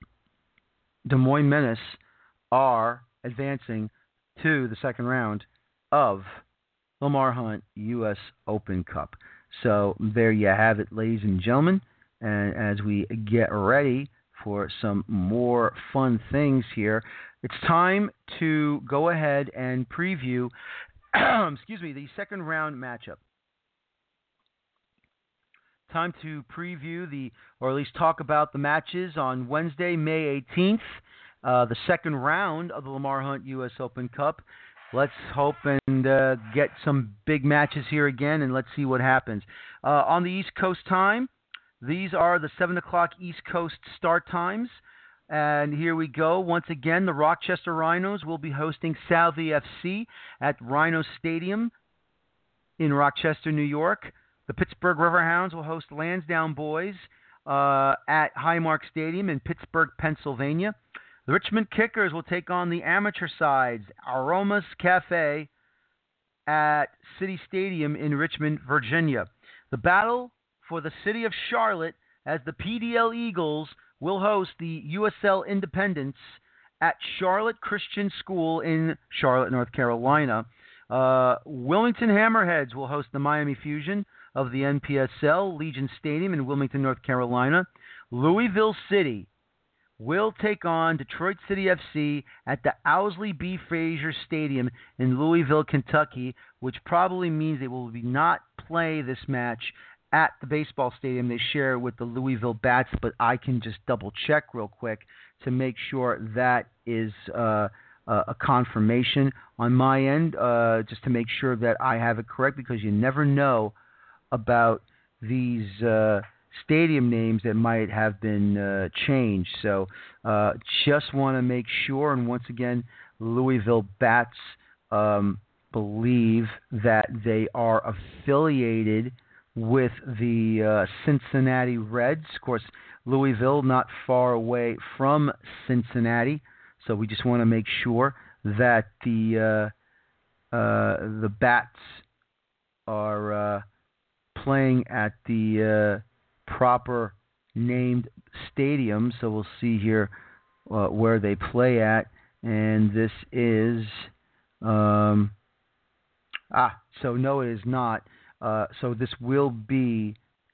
Des Moines Menace are advancing to the second round of Lamar Hunt U.S. Open Cup. So there you have it, ladies and gentlemen. And as we get ready for some more fun things here, it's time to go ahead and preview the second round matchup. Time to preview or at least talk about the matches on Wednesday, May 18th, the second round of the Lamar Hunt U.S. Open Cup. Let's hope and get some big matches here again, and let's see what happens. On the East Coast time, these are the 7 o'clock East Coast start times. And here we go. Once again, the Rochester Rhinos will be hosting Salvi FC at Rhino Stadium in Rochester, New York. The Pittsburgh Riverhounds will host Lansdowne Boys at Highmark Stadium in Pittsburgh, Pennsylvania. The Richmond Kickers will take on the amateur sides, Aromas Cafe at City Stadium in Richmond, Virginia. The battle for the city of Charlotte, as the PDL Eagles will host the USL Independents at Charlotte Christian School in Charlotte, North Carolina. Wilmington Hammerheads will host the Miami Fusion of the NPSL Legion Stadium in Wilmington, North Carolina. Louisville City will take on Detroit City FC at the Owsley B. Frazier Stadium in Louisville, Kentucky, which probably means they will not play this match at the baseball stadium they share with the Louisville Bats, but I can just double check real quick to make sure that is a confirmation on my end, just to make sure that I have it correct, because you never know about these stadium names that might have been changed. So just want to make sure. And once again, Louisville Bats believe that they are affiliated with the Cincinnati Reds. Of course, Louisville not far away from Cincinnati, so we just want to make sure that the Bats are playing at the proper named stadium. So we'll see here where they play at, and this is so no, it is not. So this will be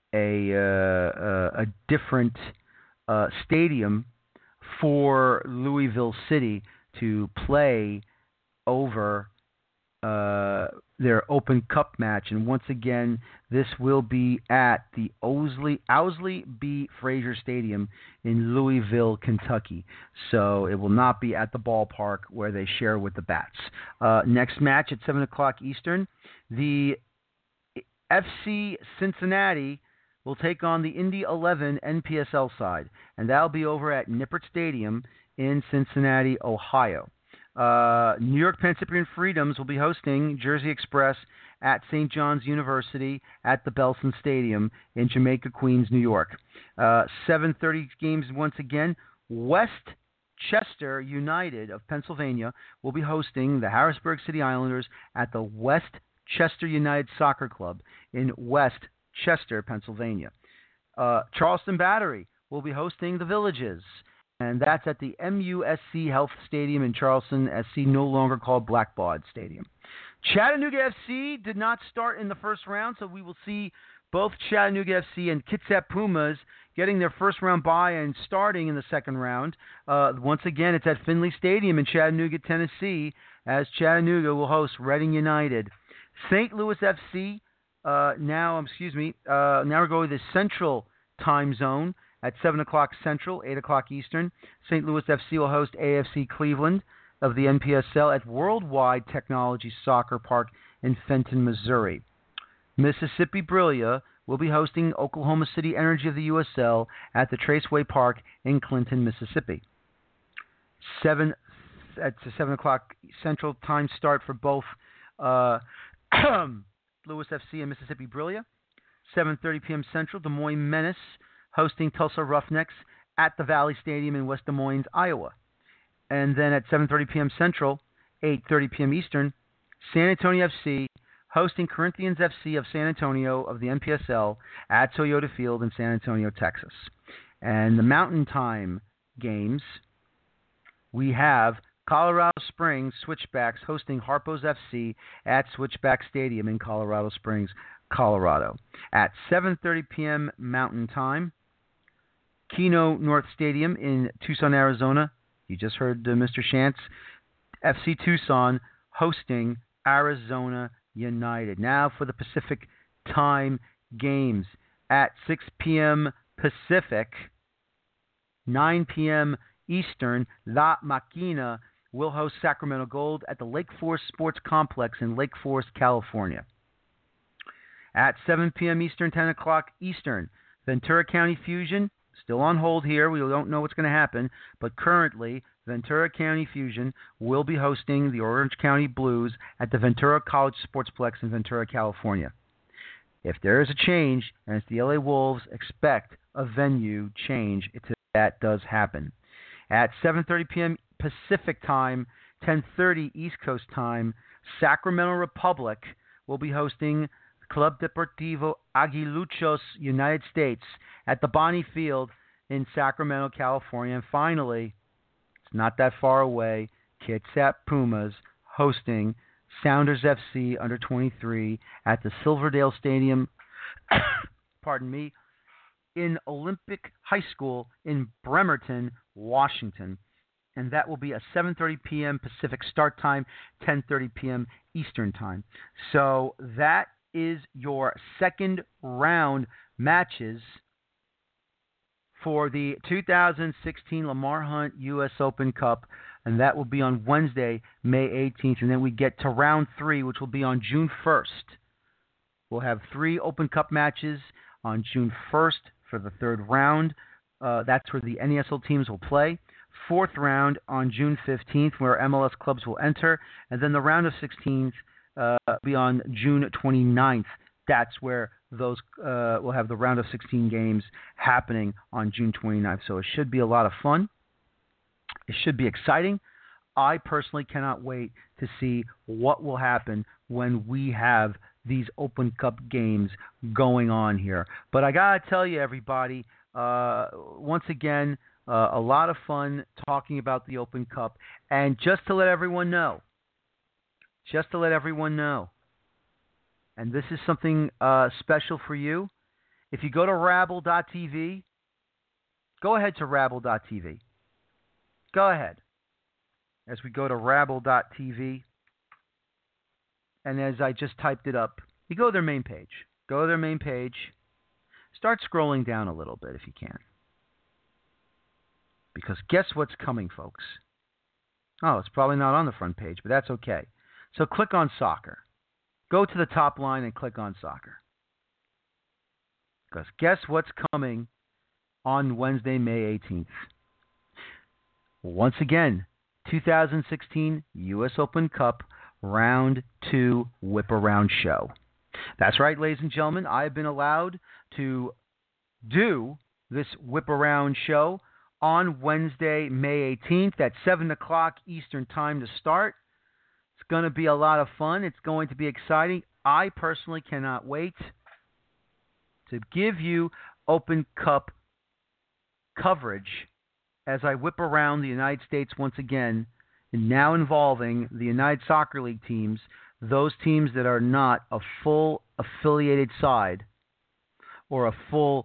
a different stadium for Louisville City to play over their Open Cup match. And once again, this will be at the Owsley B. Frazier Stadium in Louisville, Kentucky. So it will not be at the ballpark where they share with the Bats. Next match at 7 o'clock Eastern, the FC Cincinnati will take on the Indy 11 NPSL side, and that'll be over at Nippert Stadium in Cincinnati, Ohio. New York Penn Cyprian Freedoms will be hosting Jersey Express at St. John's University at the Belson Stadium in Jamaica, Queens, New York. 7:30 games once again. Westchester United of Pennsylvania will be hosting the Harrisburg City Islanders at the Westchester United Soccer Club in Westchester, Pennsylvania. Charleston Battery will be hosting the Villages, and that's at the MUSC Health Stadium in Charleston, SC no longer called Blackbaud Stadium. Chattanooga FC did not start in the first round, so we will see both Chattanooga FC and Kitsap Pumas getting their first round bye and starting in the second round. Once again, it's at Finley Stadium in Chattanooga, Tennessee, as Chattanooga will host Reading United. St. Louis FC, now we're going to the Central Time Zone at 7 o'clock Central, 8 o'clock Eastern. St. Louis FC will host AFC Cleveland of the NPSL at Worldwide Technology Soccer Park in Fenton, Missouri. Mississippi Brillia will be hosting Oklahoma City Energy of the USL at the Traceway Park in Clinton, Mississippi. At 7 o'clock Central Time start for both Louis FC and Mississippi Brillia. 7:30 p.m. Central, Des Moines Menace hosting Tulsa Roughnecks at the Valley Stadium in West Des Moines, Iowa. And then at 7:30 p.m. Central, 8:30 p.m. Eastern, San Antonio FC hosting Corinthians FC of San Antonio of the NPSL at Toyota Field in San Antonio, Texas. And the Mountain Time games, we have Colorado Springs Switchbacks hosting Harpo's FC at Switchback Stadium in Colorado Springs, Colorado. At 7:30 p.m. Mountain Time, Keno North Stadium in Tucson, Arizona. You just heard Mr. Shantz. FC Tucson hosting Arizona United. Now for the Pacific Time games. At 6 p.m. Pacific, 9 p.m. Eastern, La Maquina will host Sacramento Gold at the Lake Forest Sports Complex in Lake Forest, California. At 7 p.m. Eastern, 10 o'clock Eastern, Ventura County Fusion, still on hold here. We don't know what's going to happen, but currently Ventura County Fusion will be hosting the Orange County Blues at the Ventura College Sportsplex in Ventura, California. If there is a change, and it's the LA Wolves, expect a venue change if that does happen. At 7:30 p.m. Pacific Time, 10:30 East Coast Time, Sacramento Republic will be hosting Club Deportivo Aguiluchos United States at the Bonnie Field in Sacramento, California. And finally, it's not that far away, Kitsap Pumas hosting Sounders FC under 23 at the Silverdale Stadium, pardon me, in Olympic High School in Bremerton, Washington. And that will be a 7:30 p.m. Pacific start time, 10:30 p.m. Eastern time. So that is your second round matches for the 2016 Lamar Hunt U.S. Open Cup, and that will be on Wednesday, May 18th. And then we get to round 3, which will be on June 1st. We'll have 3 Open Cup matches on June 1st for the third round. That's where the NESL teams will play. Fourth round on June 15th, where MLS clubs will enter. And then the round of 16th will be on June 29th. That's where those will have the round of 16 games happening on June 29th. So it should be a lot of fun. It should be exciting. I personally cannot wait to see what will happen when we have these Open Cup games going on here. But I got to tell you, everybody, once again, a lot of fun talking about the Open Cup. And just to let everyone know, and this is something special for you, if you go to Rabble.tv, go ahead to Rabble.tv. Go ahead. As we go to Rabble.tv, and as I just typed it up, you go to their main page. Go to their main page. Start scrolling down a little bit if you can. Because guess what's coming, folks? Oh, it's probably not on the front page, but that's okay. So click on soccer. Go to the top line and click on soccer. Because guess what's coming on Wednesday, May 18th? Once again, 2016 U.S. Open Cup Round 2 Whip Around Show. That's right, ladies and gentlemen. I have been allowed to do this Whip Around Show on Wednesday, May 18th at 7 o'clock Eastern Time to start. It's going to be a lot of fun. It's going to be exciting. I personally cannot wait to give you Open Cup coverage as I whip around the United States once again, and now involving the United Soccer League teams, those teams that are not a full affiliated side or a full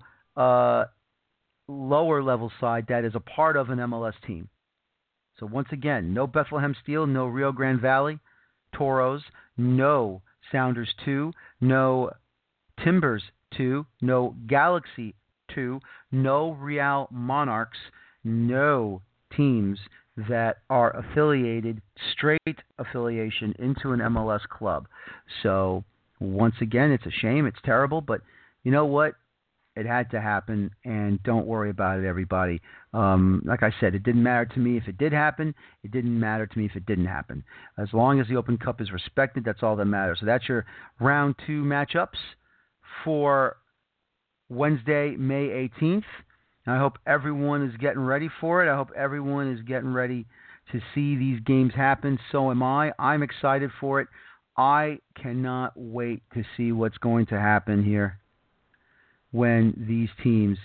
lower level side that is a part of an MLS team. So once again, no Bethlehem Steel, no Rio Grande Valley Toros, no Sounders 2, no Timbers 2, no Galaxy 2, no Real Monarchs, no teams that are affiliated, straight affiliation into an MLS club. So once again, it's a shame, it's terrible, but you know what? It had to happen, and don't worry about it, everybody. Like I said, it didn't matter to me if it did happen. It didn't matter to me if it didn't happen. As long as the Open Cup is respected, that's all that matters. So that's your round 2 matchups for Wednesday, May 18th. And I hope everyone is getting ready for it. I hope everyone is getting ready to see these games happen. So am I. I'm excited for it. I cannot wait to see what's going to happen here when these teams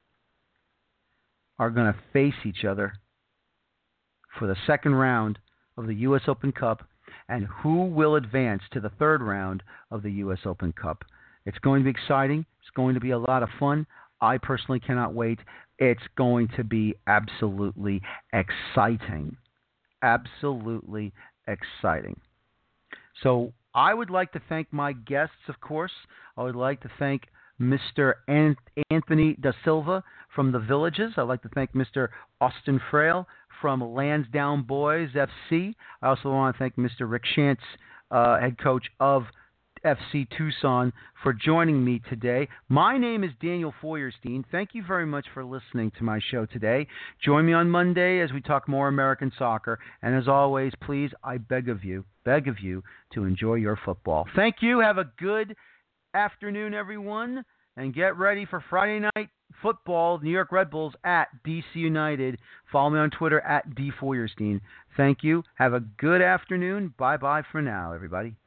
are going to face each other for the second round of the U.S. Open Cup and who will advance to the third round of the U.S. Open Cup. It's going to be exciting. It's going to be a lot of fun. I personally cannot wait. It's going to be absolutely exciting. Absolutely exciting. So I would like to thank my guests, of course. I would like to thank Mr. Anthony Da Silva from the Villages. I'd like to thank Mr. Austin Frail from Lansdowne Boys FC. I also want to thank Mr. Rick Shantz, head coach of FC Tucson, for joining me today. My name is Daniel Feuerstein. Thank you very much for listening to my show today. Join me on Monday as we talk more American soccer. And as always, please, I beg of you to enjoy your football. Thank you. Have a good afternoon, everyone, and get ready for Friday night football, New York Red Bulls at DC United. Follow me on Twitter at DFeuerstein. Thank you. Have a good afternoon. Bye-bye for now, everybody.